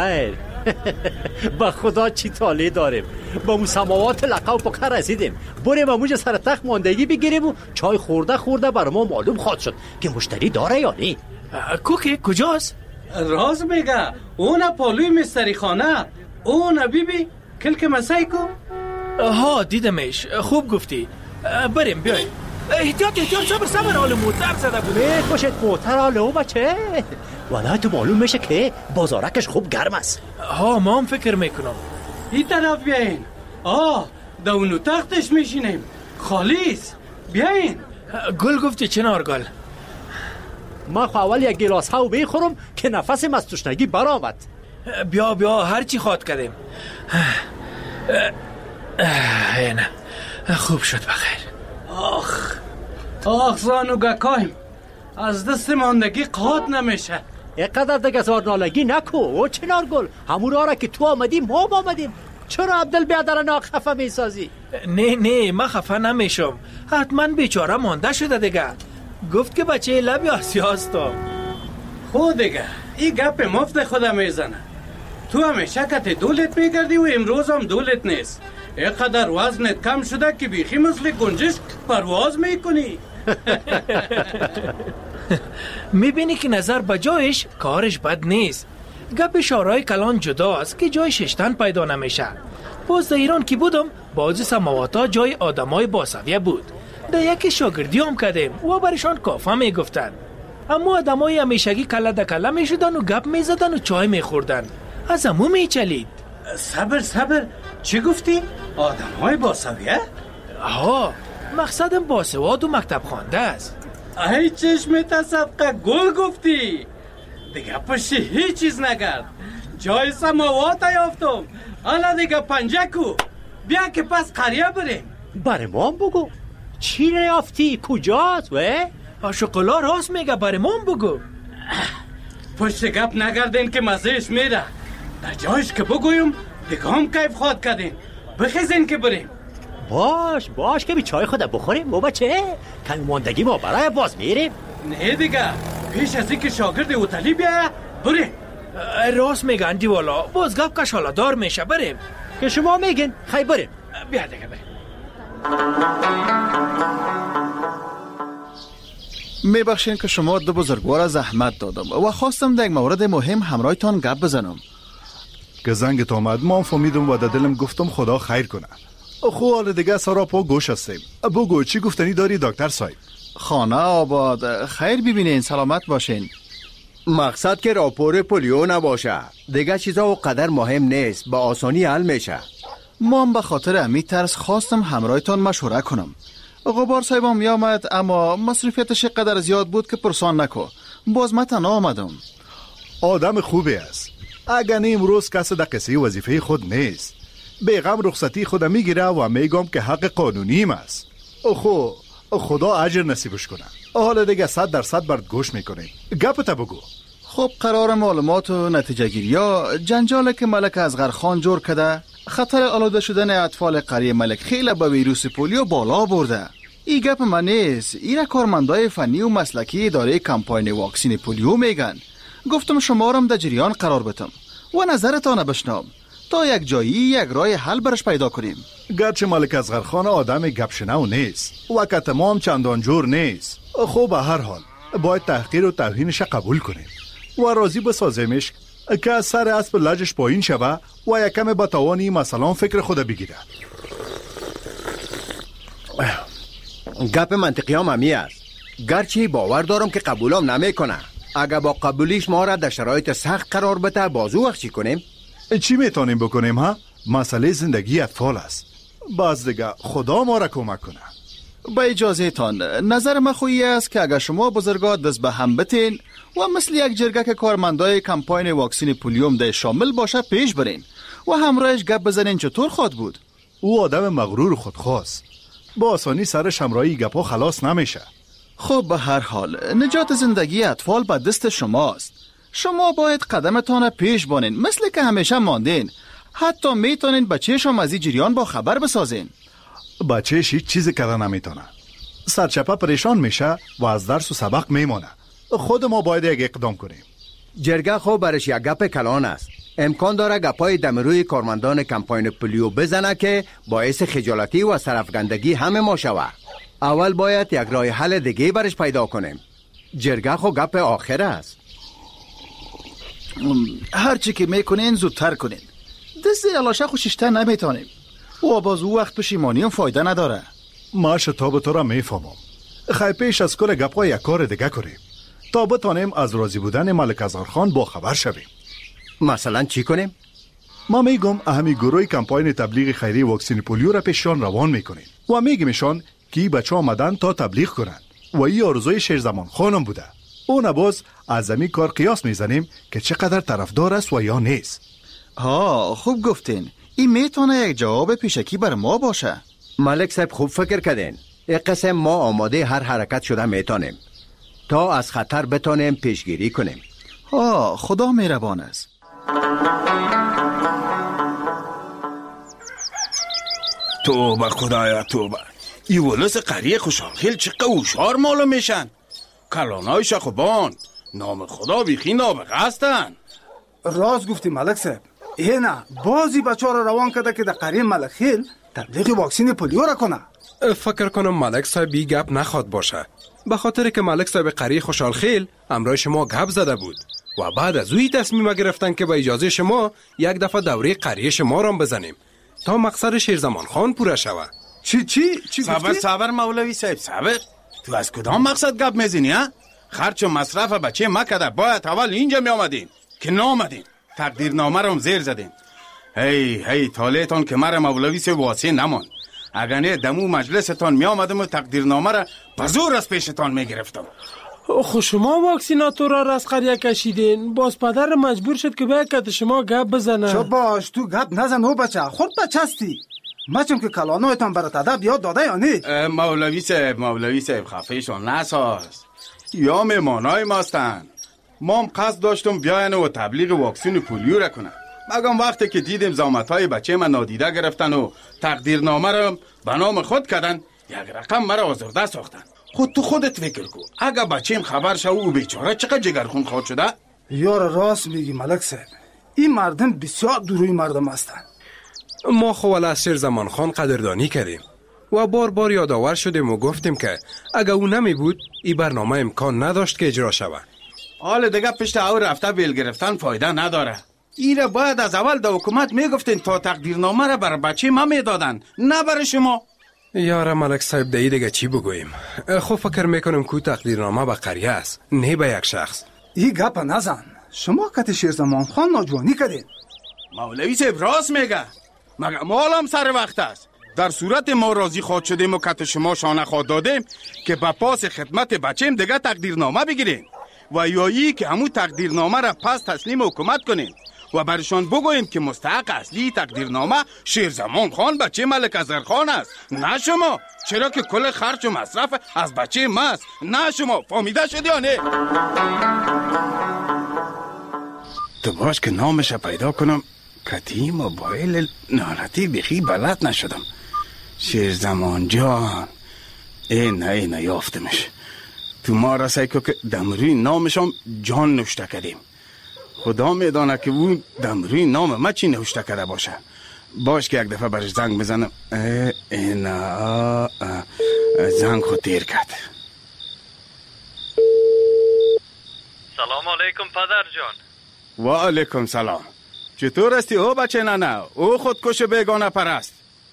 با خدا چی تالی داریم. با اون سماوات لقب پکر رسیدیم. بریم اموج سر تخت ماندگی بگیریم و چای خورده برای ما معلوم خواهد شد که مشتری داره یا نی. کوکی کجاست؟ راز میگه اون پالوی مستری خانه. اون بیبی کلک مسای کو. ها دیدمش. خوب گفتی. بریم بیای. احتیاط صبر حال موتر زده بوده. باشد موتر حاله بچه. ولی تو معلوم میشه که بازارکش خوب گرم است. ها ما هم فکر میکنم. این طرف بیاین. در اونو تختش میشینیم. خالیست. بیاین. گل گفتی چنار گل. من اول یک گلاس هاو بخورم که که نفسم از تشنگی برآمد. بیا هر چی خواد کردیم. نه خوب شد بخیر. آخ زانو گکایم، از دست ماندگی قاط نمیشه. اینقدر دیگه زارنالگی نکو. او چنارگل، همون را که تو آمدی ما آمدیم. چرا عبدالبیادر خفه میسازی؟ نه من خفه نمیشم. حتما بیچاره مانده شده دیگه. گفت که بچه لبی آسیاست. خود دیگه این گپ مفت خدا میزنه. تو همیشه کت دولت میگردی و امروز هم دولت نیست. اینقدر وزنت کم شده که بیخی مثل گنجشک پرواز میکنی. میبینی که نظر بجایش کارش بد نیست. گپ شورای کلان جداست که جای ششتن پیدا نمیشه. باز در ایران که بودم بعضی سماواتا جای آدمای باسویه بود. در یکی شاگردی هم کردیم و برشان کافه میگفتن. اما آدمای همیشگی کله در کله میشدن و گپ میزدن و چای میخوردن. از امو میچلید. صبر چی گفتی؟ آدمای باسویه؟ آها، مقصدم باسواد و مکتب خوانده است. ای چشمت صدقه گل گفتی. دیگه پشتی هیچ چیز نگرد. جای سماوات یافتم. حالا دیگه پنجه کو. بیا که پس قریه بریم. برای ما بگو چی نیافتی؟ کجاست؟ شکلا راست میگه، برای ما بگو. پشت گپ نگردین که مزهش میره. در جایش که بگویم دیگه هم کیف خواد کردین. بخیزین که بریم. باش که بی چای خود بخوریم. و بچه کمی ماندگی ما برای باز میریم. نه دیگه پیش از این که شاگرد اوتلی بیایه بریم. راست میگه اندی والا، باز گپ کشالا دار میشه. بریم که شما میگین. خیلی بریم. بیا دیگه بریم. میبخشین که شما دو بزرگوار زحمت دادم و خواستم در یک مورد مهم همراهتان گپ بزنم. که زنگت آمد ما فهمیدم و در دلم گفتم خدا خیر کنه. خو حال دیگه سراپا گوش هستیم. بگو چی گفتنی داری دکتر صاحب؟ خانه آباد. خیر ببینین، سلامت باشین. مقصد که راپور پولیو نباشه. دیگه چیزا و قدر مهم نیست، با آسانی حل میشه. ما هم به خاطر امی ترس خواستم همراهتان مشوره کنم. غبار صاحبم میامد اما مصروفیتش قدر زیاد بود که پرسان نکو. باز من تنها آمدم. آدم خوبی است. اگر امروز کس در قصه وظیفه خود نیست، بیغم رخصتی خود میگیره و میگم که حق قانونیم است. خدا اجر نصیبش کنه. حالا دیگه 100% برات گوش میکنیم. گپت بگو. خب قرار معلومات و نتیجه گیری جنجال که ملک اصغر خان جور کرده، خطر آلوده شدن اطفال قریه ملک خیلی به ویروس پولیو بالا برده. این گپ من نیست. این کارمندای فنی و مسلکی اداره کمپاین واکسین پولیو میگن. گفتم شما رم در جریان قرار بتم و نظرتان بشنوم تا یک جایی یک راه حل برش پیدا کنیم. گرچه ملک اصغر خان آدم گپشنو نیست و که تمام چندان جور نیست، خب به هر حال باید تحقیر و توهینش قبول کنیم و راضی بسازیمش که از سر اسب لجش پایین شوه و یکم به توانی مثلا فکر خود بگیره. گپ منطقی هم همی است. گرچه باور دارم که قبولم نمیکنه. اگر با قبولیش ما را در شرایط سخت قرار بده بازو وقت چی کنیم؟ چی میتونیم بکنیم ها؟ مسئله زندگی اطفال است. باز دیگه خدا ما را کمک کنه. با اجازه تان نظر من خویی است که اگر شما بزرگا دست به هم بتین و مثل یک جرگه که کارمندای کمپاین واکسین پولیوم ده شامل باشه پیش برین و همراهش گپ بزنین چطور خواد بود. او آدم مغرور خودخواست. با آسانی سرش همراهی گپا خلاص نمیشه. خب به هر حال نجات زندگی اطفال به دست شماست. شما باید قدمتان پیش بانین مثل که همیشه ماندین. حتی میتونین بچه‌ش هم از این جریان با خبر بسازین. بچه‌ش هیچ چیزی کردن نمیتونه. سرچپه پریشان میشه و از درس و سبق میمونه. خود ما باید یک اقدام کنیم. جرگه خوب برش یک گپ کلان است. امکان داره گپای دمروی کارمندان کمپاین پولیو بزنه که باعث خجالتی و سرفگندگی همه ما شود. اول باید یک راه حل دیگه برش پیدا کنیم. جرگه خو گپ آخر است. هرچی که میکنین زودتر کنین. دست علاشه خوششتر نمیتونیم و باز او وقت پشیمانی هم فایده نداره. ما شتاب تو را میفهمم. خیلی پیش از کل گپا یک کار دیگه کنیم تا بتانیم از راضی بودن ملک اصغر خان با خبر شویم. مثلا چی کنیم؟ ما میگم اهمی گروه کمپاین تبلیغ خیری واکسین پولیو را پیششان روان میکنیم و میگیمشان که بچه آمدن تا تبلیغ کنند و این آرزوی شیرزمان خانم بوده. اون باز از این کار قیاس میزنیم که چقدر طرفدار است و یا نیست. ها خوب گفتین. این میتونه یک جواب پیشکی بر ما باشه. ملک صاحب خوب فکر کردین. یک قسم ما آماده هر حرکت شده میتونیم تا از خطر بتونیم پیشگیری کنیم. ها خدا مهربان است. توبه خدایا توبه. ای ولس قریه خوشحالخیل چقدر اوشار معلوم میشن. کلانای شخوبان نام خدا بیخی نابغه هستن. راست گفتی ملک صاحب. اینا بازی بچه را روان کرده که در قریه ملکخیل تبلیغ واکسین پولیو را کنه. فکر کنم ملک صاحب بی گپ نخواد باشه، به خاطر که ملک صاحب قریه خوشحالخیل امرای شما گپ زده بود و بعد از اوی تصمیم گرفتن که با اجازه شما یک دفعه دوره قریه شما را بزنیم تا مقصد شیرزمان خان پوره شود. چی صبر مولوی صاحب صبر. تو از کدام مقصد گپ میزنی ها؟ خرچ و مصرف بچه ما کده باید اول اینجا می آمدین که نامدین. تقدیرنامه رو زیر زدین. هی تالیتان که مرا مولوی صاحب واسه نمان. اگر نه دمو مجلستان می آمدم و تقدیرنامه را بزور از پیشتان می گرفتم. خب شما واکسیناتور را از قریه کشیدین، باز پدر مجبور شد که باید که شما گپ بزنه. چو باش تو گپ نزن او بچه، خود بچه هستی. مچم که کلانویتان برات ادب یاد داده یا نه؟ مولوی صاحب خفهشان نساز. یا مهمانای ماستن. ما هم قصد داشتم بیاین و تبلیغ واکسین پولیو را کنن. مگم وقتی که دیدیم زامتهای بچه من نادیده گرفتن و تقدیرنامه را به نام خود کردن، یک رقم مرا آزرده ساختن. خودت فکر کو اگه بچه‌م خبر شو او بیچاره چقدر جگرخون خود شده. یار راست میگی ملک صاحب. این مردم بسیار دوروی مردم هستن. ما خوال از شیرزمان خان قدردانی کردیم و بار یادآور شدیم و گفتیم که اگه او نمی بود این برنامه امکان نداشت که اجرا شود. حال دیگه پشت او رفته بیل گرفتن فایده نداره. ایره باید از اول در حکومت میگفتین تا تقدیرنامه را بر بچه ما میدادن، نه برای شما. یاره ملک صاحب دیگه چی بگویم؟ خب فکر میکنم که تقدیرنامه به قریه است، نه به یک شخص. این گپ نزن. شما کت شیرزمان خان ناجوانی کردین. مولوی صاحب راست میگه. مگه مالم سر وقت است. در صورت ما راضی خواد شدیم و کت شما شانه خواد دادیم که به پاس خدمت بچه‌م دیگه تقدیرنامه بگیرین و یایی که همون تقدیرنامه را پس تسلیم حکومت کنین و برشان بگوییم که مستحق اصلی تقدیرنامه شیرزمان خان بچه ملک ازرخان است، نه شما. چرا که کل خرچ و مصرف از بچه ماست، نه شما. فهمیده شدی یا نه؟ تو باش که نامش پیدا کنم. کتی موبایل نالتی بخی بلد نشدم. شیرزمان جان این یافتمش. تو ما را سعی که دمروی نامشم جان نوشته کردیم. خدا میدانه که اون دمروی نام ما چی نوشته کرده باشه. باش که یک دفعه برش زنگ بزنم. زنگ خود تیر کرد. سلام علیکم پدر جان. و علیکم سلام. چطور هستی او بچه نه او خودکش بیگانه پرست.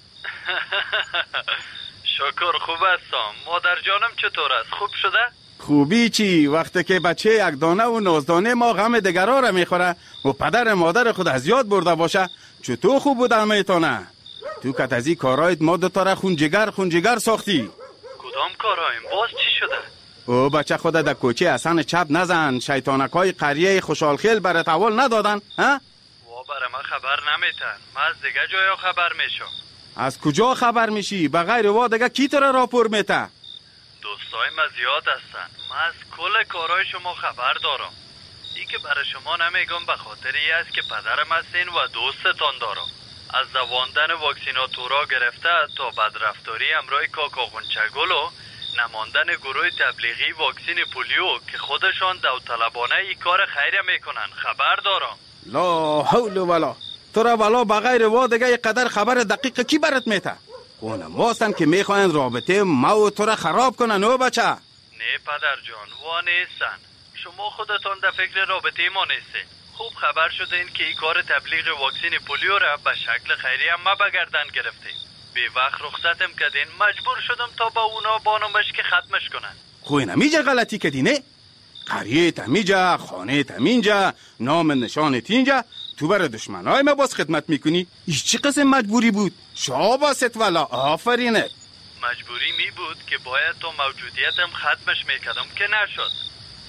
شکر خوب هستم. مادر جانم چطور است؟ خوب شده؟ خوبی چی؟ وقتی که بچه یک دانه و نازدانه ما غم دگرها را میخوره و پدر مادر خود از یاد برده باشه، چطور خوب بودن میتونه؟ تو کت از این کارایت ما دو تا را خونجگر ساختی. کدام کارایم؟ باز چی شده؟ او بچه خود در کوچه اصلا چپ نزن. شیطانکای قریه خوشحالخیل برات اول ندادن ها؟ برای من خبر نمیتن. من از دیگه جایا خبر میشم. از کجا خبر میشی؟ بغیر وا دیگه کی تو را راپور میته؟ دوستای من زیاد هستن. من از کل کارهای شما خبر دارم. ای که برای شما نمیگم به خاطر ای است که پدرم هستین و دوستتان دارم. از دواندن واکسیناتورا گرفته تا بدرفتاری امرای کاکا غنچگل و نماندن گروه تبلیغی واکسین پولیو که خودشان داوطلبانه ای کار خیریه میکنن خبر دارم. لا حول ولا. تو را والا بغیر وا دیگه یک قدر خبر دقیق کی برات میته؟ اونم واستن که میخواین رابطه ما و تو را خراب کنن او بچه. نه پدر جان وا نیستن. شما خودتان در فکر رابطه ما نیستین. خوب خبر شده این که این کار تبلیغ واکسین پولیو را به شکل خیریه ما بگردن گرفتیم. بی وقت رخصتم کردین مجبور شدم تا با اونا بانمش که ختمش کنن. خوی نمیجه غلطی کردی نه؟ قریه تمیجه، خانه تمینجه، نام نشانت اینجا، تو برای دشمنای ما باز خدمت میکنی؟ ایش چی قسم مجبوری بود؟ شاباست والا. آفرینه. مجبوری می بود که باید تو موجودیتم ختمش میکردم که نشد.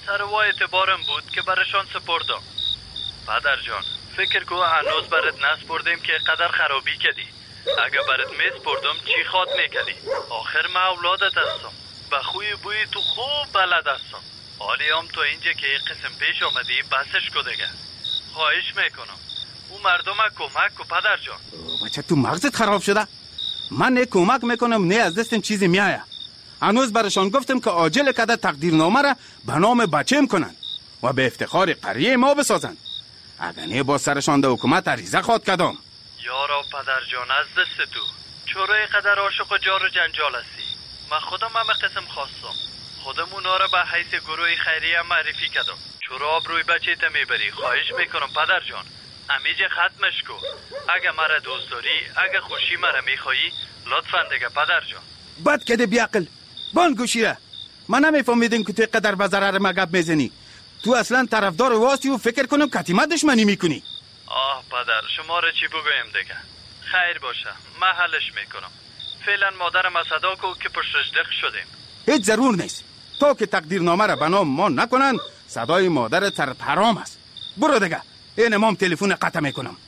سر و اعتبارم بود که برشان سپردم. پدر جان فکر کو هنوز برات نسپردیم که قدر خرابی کردی. اگه برات میسپردم چی خواد میکردی؟ آخر من اولادت هستم، به خوی بوی تو خوب بلد هستم. حالی هم تو اینجا که این قسم پیش آمدی بسش کو دیگه. خواهش میکنم او مردم کمک کو پدر جان. بچه تو مغزت خراب شده؟ من نه کمک میکنم نه از دستم چیزی میایه. هنوز برشان گفتم که عاجل کده تقدیرنامه را به نام بچه‌م کنن و به افتخار قریه ما بسازن. اگر نه با سرشان ده حکومت عریضه خواد کدام. یارا پدر جان از دست تو چرا اینقدر عاشق و جار و جنجال هستی؟ من خودم همه قسم خواستم، خودم اونا را به حیث گروه خیریه معرفی کردم. چرا آبروی بچه تا میبری؟ خواهش میکنم پدر جان امیجه ختمش کو. اگه مرا دوست داری، اگه خوشی مرا میخوایی، لطفا دیگه پدر جان. بد کده بیعقل بان گوشیره. من نمیفهمیدم که تو قدر به ضرر مگب میزنی. تو اصلا طرفدار واسطی و فکر کنم کتیمت دشمنی میکنی. آه پدر شما را چی بگویم دیگه؟ خیر باشه من حلش میکنم. فعلا مادرم از صدا کو که پشتش دق شدیم. هیچ ضرور نیست. تا که تقدیرنامه را به نام ما نکنن صدای مادر سرت حرام است. برو دیگه این امام تلفن قطع میکنم.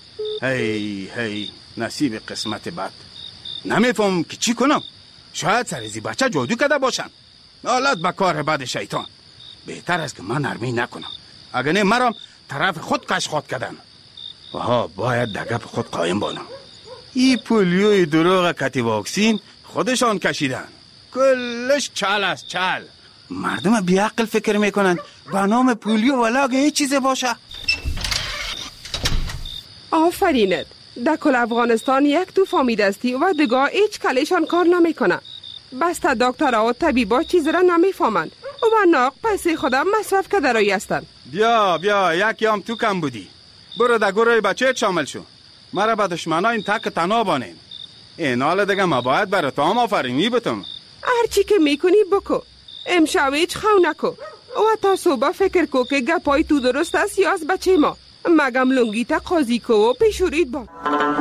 هی نصیب قسمت بد. نمیفهم که چی کنم. شاید سرزی بچه جادو کده باشن. نالت به کار بد شیطان. بهتر است که من نرمی نکنم. اگر نه مرام طرف خود کشخات کردن. باید دگه به خود قایم بانم. ای پولیوی دروغ کتی واکسین خودشان کشیدن. کلش چل است چل. مردم بیعقل فکر میکنن به نام پولیو ولاگه هیچ چیز باشه. آفرینت. در کل افغانستان یک تو فامیدستی و دگاه هیچ کلیشان کار نمیکنه. بس تا دکترها و طبیبا چیز را نمیفهمند و ناق پیسه خودم مصرف کرده رایی هستند. بیا یکی هم تو کم بودی. برو در گروه بچه شامل شو. مرا به دشمنا این تک تنها بانین. این حال دیگه ما باید برای تو هم آفرینی بتم. هرچی که میکنی بکو. امشب هیچ خو نکو و تا صبح فکر کو که گپای تو درست است یا از بچه ما. مگم لنگی تا قاضی کو و پیشورید با.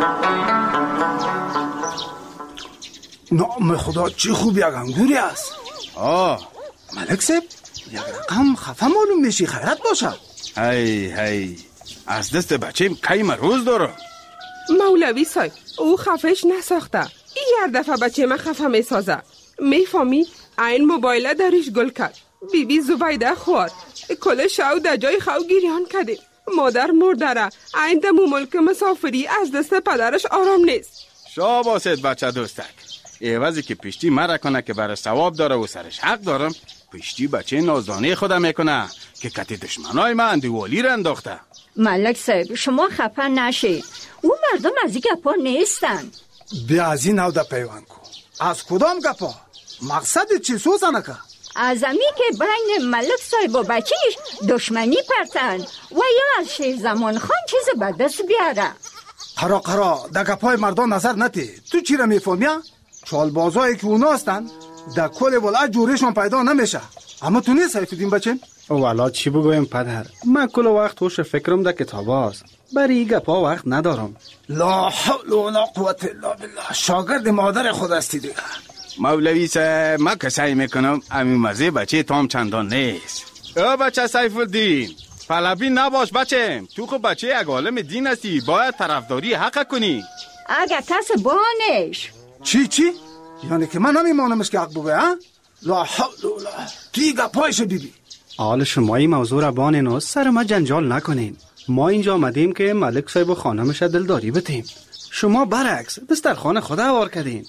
نام خدا چی خوب یک انگوری است. ملک صاحب یک رقم خفه معلوم میشی. خیرت باشه. هی از دست بچه کیم روز دارم. مولوی صاحب او خفش نساخته. این هر دفعه بچه من خفه میسازه. میفهمی این موبایل داریش گل کرد. بیبی زبیده خواد. کل شو در جای خو گیریان کردیم. مادر مردره. این دمو ملک مسافری از دست پدرش آرام نیست. شاباست بچه دوستک. ایوازی که پشتی مرا کنه که برای ثواب داره و سرش حق دارم، پشتی بچه نازدانه خودم میکنه که کتی دشمنای من اندوالی را انداخته. ملک صاحب شما خفه نشید. او مردم از این گپا نیستن. بیا از این نو دا پیوان کو. از کدام گپا؟ مقصد چی سوزنه که؟ از امی که بین ملک صاحب و بچهش دشمنی پرتن و یا از شیر زمان خان چیز به دست بیاره. قرا دا گپای مردان نظر نتی. تو چی را میفهمی؟ چالبازایی که اونا هستن در کل ولایت جورشون پیدا نمیشه. اما تو نیست سیفالدین بچه؟ والا چی بگویم پدر؟ من کل وقت هوش فکرم در کتاب هاست. برای گپا وقت ندارم. لا حول ولا قوت الا بالله. شاگرد مادر خود هستی دیگه. مولوی صاحب من که سعی میکنم امی مزه بچه تام چندان نیست. بچه سیفالدین پلبی نباش بچه. تو خب بچه یک عالم دین هستی، باید طرفداری حق کنی. اگه کس بانش چی؟ یعنی که من نمیمانمش که حق بگه ها؟ لا حول ولا توی گپایش بیبی. حال شما این موضوع را بانین سر ما جنجال نکنین. ما اینجا آمدیم که ملک صاحب و خانمش دلداری بتیم. شما برعکس دسترخوان خدا وار کردین.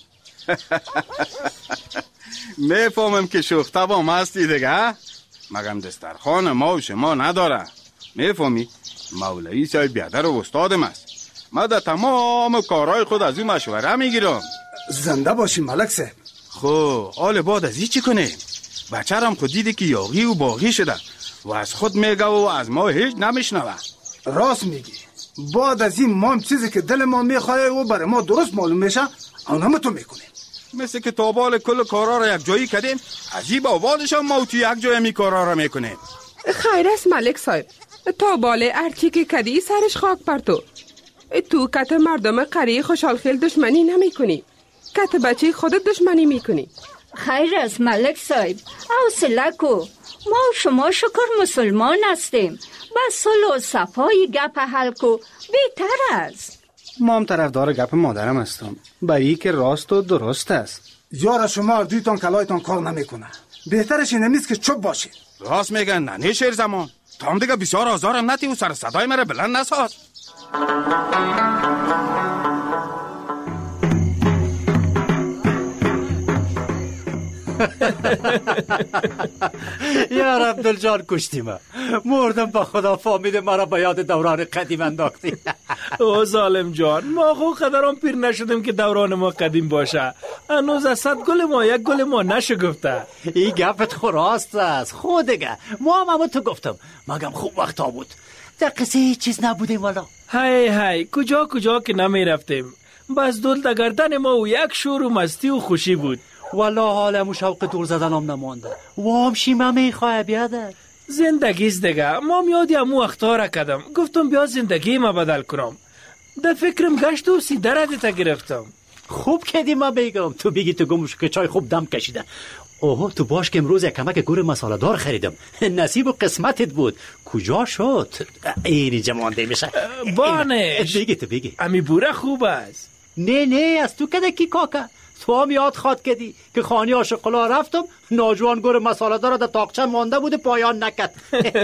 میفهمم که شوخته با ما هستی دیگه. مگم دسترخوان ما و شما نداره. میفهمی؟ مولوی صاحب بیادر و استادم است. ما در تمام کارهای خود از این مشوره میگیرم. زنده باشی ملک صاحب. خب حال بعد از این چی کنیم؟ بچه هم خود دیده که یاغی و باغی شده و از خود میگه و از ما هیچ نمیشنوه. راست میگی. بعد از این ما هم چیزی که دل ما میخواه و برای ما درست معلوم میشه اون هم تو میکنیم. مثل که تابال کل کارا را یک جایی کردیم، عجیب آبادش هم ما تو یک جای می کارا را میکنیم. خیر است ملک صاحب. تابال ارچی که کدی سرش خاک پر تو کت مردم قریه خوشحال خیل دشمنی نمی کنی. کت بچه خودت دشمنی می کنی. خیر است ملک صاحب. حوصله کو. ما و شما شکر مسلمان هستیم. بس صلح و صفای گپ حل کو بهتر است. ما هم طرفدار گپ مادرم هستم، برای که راست و درست است. یارا شما دویتان کلایتان کار نمیکنه. بهترش این نیست که چوب باشید. راست میگن نه شیر زمان. تام دیگه بسیار آزارم نتی و سر صدای مرا بلند نساز. یار عبدالجان کشتی ما، مردم با خدا فامید مرا به یاد دوران قدیم انداختی. او ظالم جان، ما خو قدران پیر نشدیم که دوران ما قدیم باشه. هنوز از 100 گل ما یک گل ما نشگفته. این گپت خراست است. خود دیگه ما هم تو گفتم مگم خوب وقتا بود. در قصه هیچ چیز نبودیم والا. هی کجا که نمی رفتیم. بس دل در گردن ما و یک شور و مستی و خوشی بود. والا حالم و شوق دور زدنم نمانده. وام شیمه میخواه بیاده. زندگیست دیگه. ما میادی امو اختار کدم. گفتم بیا زندگی ما بدل کنم. در فکرم گشت و سیده ردیتا گرفتم. خوب کردی ما بگم. تو بگی تو گمش که چای خوب دم کشیده. اوه تو باش که امروز یک کمک گور مساله دار خریدم. نصیب و قسمتت بود. کجا شد؟ اینی جمانده میشه. بانش بگی امی بوره خوب است. نه از تو کده کی کاکا. تو هم یاد خواد کدی که خانی آشقلا رفتم ناجوان گور مساله دار در تاقچه مانده بود پایان نکد.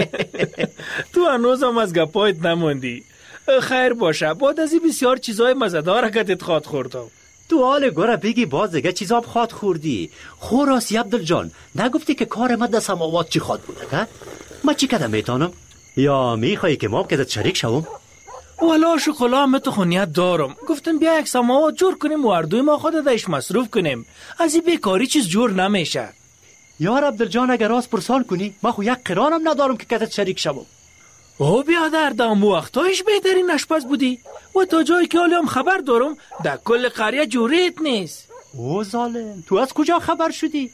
تو هنوز هم از گپایت نماندی. خیر باشه، بعد از این بسیار چیزای مزدار کتت خواد خوردم. تو حال گوره بگی باز دیگه چیزا خواد خوردی. خوراسی عبدالجان نگفتی که کار ما در سماوات چی خواد بوده که؟ ما چی کدم میتانم؟ یا میخوایی که ما هم کدت شریک شوم؟ والا شکلا هم تو خونیت دارم. گفتم بیا یک سماوات جور کنیم و اردوی ما خود دایش مصروف کنیم. از این بیکاری چیز جور نمیشه. یار عبدالجان اگر راست پرسان کنی ما خو یک قرانم ندارم که کدت شریک شوم. او بیادر دام وقتایش بهترین آشپز بودی و تا جایی که حالیم خبر دارم در کل قریه جوریت نیست. او ظالم تو از کجا خبر شدی؟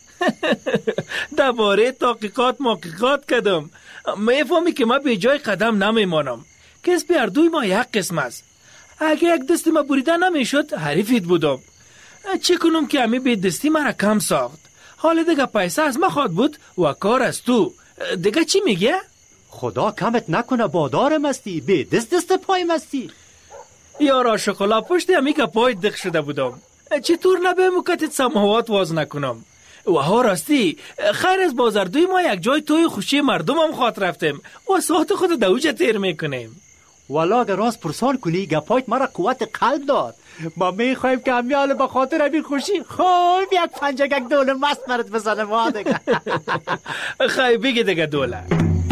درباره تحقیقات کردم. میفهمی که ما به جای قدم نمیمانم. کسب اردوی ما یک قسم است. اگه یک دستی ما بریده نمیشد حریفیت بودم. چه کنم که امی به دستی مرا کم ساخت. حال دیگه پیسه از ما خواد بود و کار از تو. دیگه چی میگه؟ خدا کمت نکنه بادار مستی به دست پای مستی. یارا شکلا پشت امی که پای دق شده بودم. چطور نبه مکتت سماوات واز نکنم. و ها راستی خیر از بازاردوی ما یک جای توی خوشی مردم هم خواد رفتیم و ساعت خود دوجه تیر میکنیم. والا اگر راست پرسان کنی گپایت مرا قوت قلب داد. ما میخوایم که همیال به خاطر همین خوشی خوب یک پنجگک دوله مست مرد بزنه ما دیگه. خیلی بگی دیگه دوله.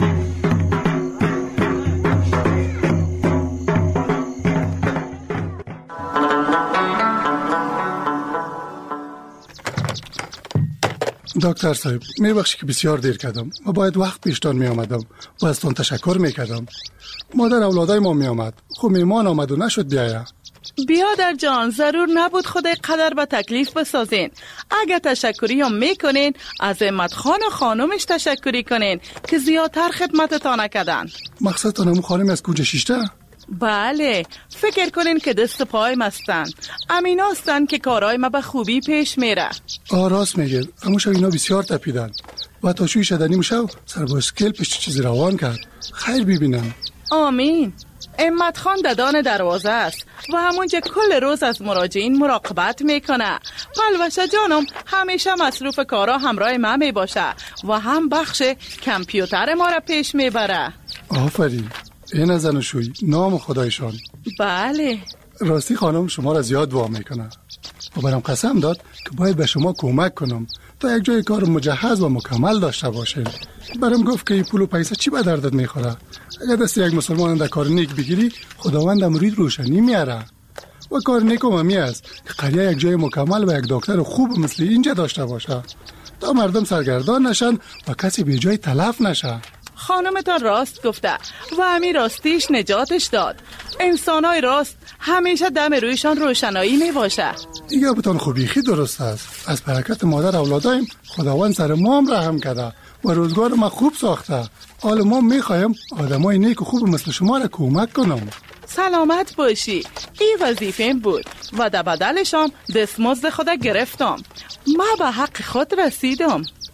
دکتر صاحب میبخشی که بسیار دیر کردم. ما باید وقت پیشتان می آمدم و از تون تشکر میکردم. مادر اولادای ما می آمد. خب میمان آمد و نشد بیایه. بیادر جان ضرور نبود خدای قدر به تکلیف بسازین. اگه تشکری هم میکنین از احمد خان و خانومش تشکری کنین که زیادتر خدمتتان کردن. مقصدتان همون خانم از کوچه شیشته؟ بله فکر کنین که دست پای مستن. امین هستن که کارهای ما به خوبی پیش میره. راست میگه. امو شو اینا بسیار تپیدن و تا شوی شدنی مشو سر با اسکیل پشت چیزی روان کرد. خیر ببینم. آمین. احمد خان ددان دروازه است و همونجا کل روز از مراجعین مراقبت میکنه. پلوشه جانم همیشه مصروف کارا همراه ما میباشه و هم بخش کامپیوتر ما را پیش میبره. آفرین. این زن و شوی نام خدایشان. بله راستی خانم شما را زیاد دعا میکنه و برام قسم داد که باید به شما کمک کنم تا یک جای کار مجهز و مکمل داشته باشین. برام گفت که این پول و پیسه چی به دردت میخوره. اگر دست یک مسلمان در کار نیک بگیری خداوند امروز روشنی میاره و کار نیک و ممی است که قریه یک جای مکمل و یک دکتر خوب مثل اینجا داشته باشه تا مردم سرگردان نشن و کسی به جای تلف نشه. خانمتان راست گفته و همین راستیش نجاتش داد. انسانای راست همیشه دم رویشان روشنایی می باشه. دیگه بتان خوبیخی درست است. از برکت مادر اولادایم خداوند سر ما هم رحم کرده و روزگار ما خوب ساخته. حال ما میخوایم آدمای نیک و خوب مثل شما را کمک کنم. سلامت باشی. این وظیفه‌ام بود و در بدلشم دستمزد خود گرفتم. ما به حق خود رسیدم.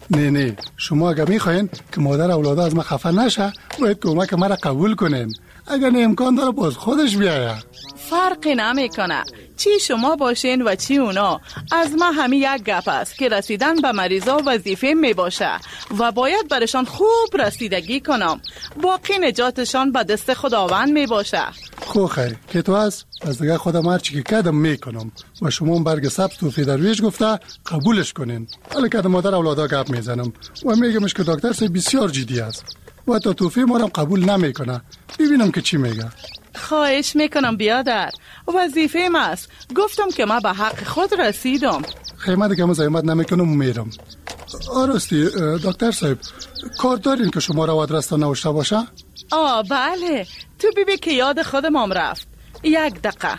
نه شما اگه میخواین که مادر اولاده از ما خفه نشه باید کمک مرا قبول کنین. اگر نه امکان داره باز خودش بیایه. فرقی نمیکنه چی شما باشین و چی اونا. از ما همین یک گپ است که رسیدن به مریضا وظیفه می باشه و باید برشان خوب رسیدگی کنم. باقی نجاتشان به دست خداوند می باشه. خو خیر که تو از دیگه خودم هرچی که کردم میکنم و شما برگ سبز توفی درویش گفته قبولش کنین. حالا که مادر اولادا گپ میزنم و میگمش که دکتر سه بسیار جدی است و تا توفی ما رو قبول نمیکنه. ببینم که چی میگه. خواهش میکنم بیادر، وظیفه ما است. گفتم که ما به حق خود رسیدم. خیمه دیگه زحمت نمیکنم و میرم. آراستی دکتر صاحب کار دارین که شما رو آدرس تا نوشته باشه؟ بله تو بیبی که یاد خودم رفت. یک دقیقه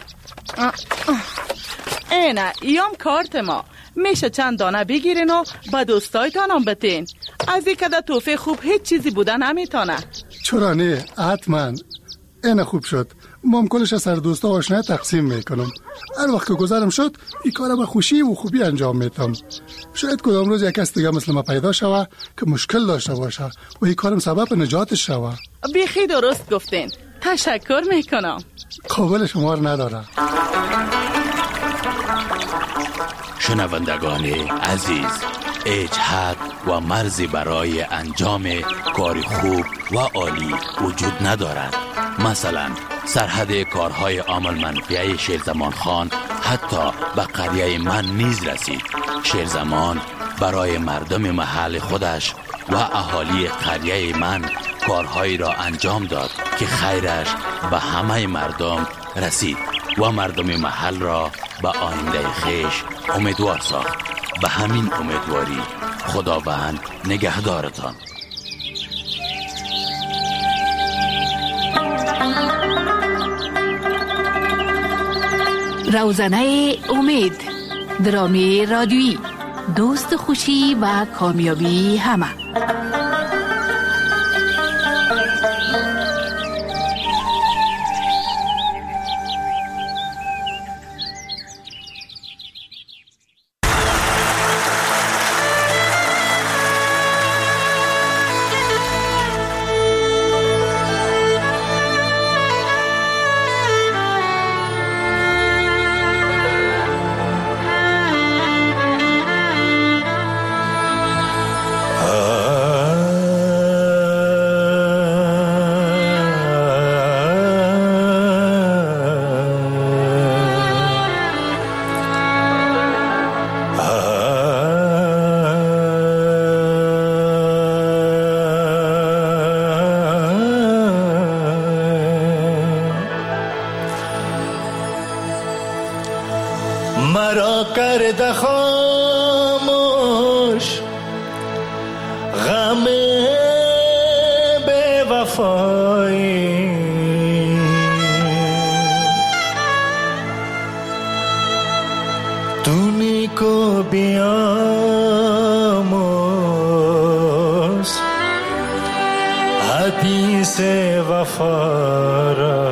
اینه یام کارت ما. میشه چند دانه بگیرین و به دوستایتان هم بتین. از این که در توفه خوب هیچ چیزی بوده نمیتونه. چرا نه؟ حتما اینه خوب شد. ممکنش از سر دوستا آشنا تقسیم میکنم. هر وقت که گذرم شد این کار به خوشی و خوبی انجام میتم. شاید کدام روز یک کس دیگه مثل ما پیدا شوه که مشکل داشته باشه و این کارم سبب نجاتش شوه. بیخی درست گفتین. تشکر میکنم. قابل شما رو نداره. شنوندگان عزیز، هیچ حد و مرزی برای انجام کار خوب و عالی وجود ندارد. مثلا سرحد کارهای عامل منفیه شیرزمان خان حتی به قریه من نیز رسید. شیرزمان برای مردم محل خودش و اهالی قریه من کارهایی را انجام داد که خیرش به همه مردم رسید و مردم محل را به آینده خیش امیدوار ساخت. به همین امیدواری خداوند نگهدارتان. روزنه امید، درامی رادیویی، دوست خوشی و کامیابی همه. مرا کرده خاموش غم بے وفایی، تونی کو بیاموز حدیث وفا را.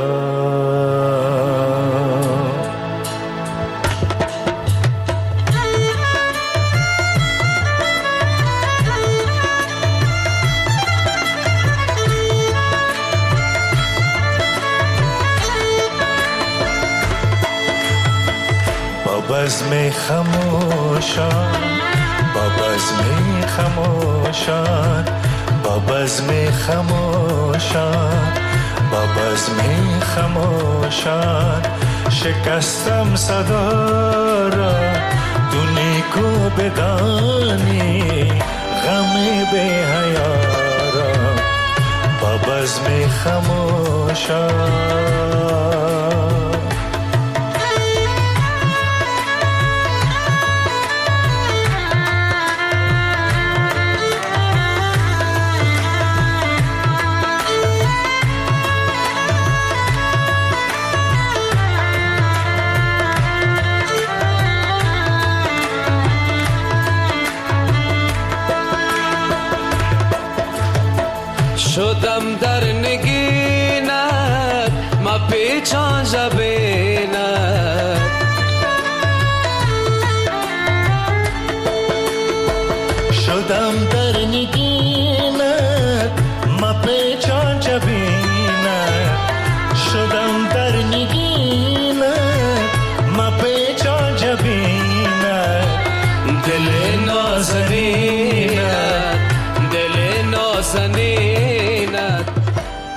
بزم خموشان، با بزم خموشان، با بزم خموشان، با بزم خموشان، شکستم صدا را تو نیکو بدانی غم بی حیا را. با بزم خموشان شدم در نگینت، ما پیچان جبینت،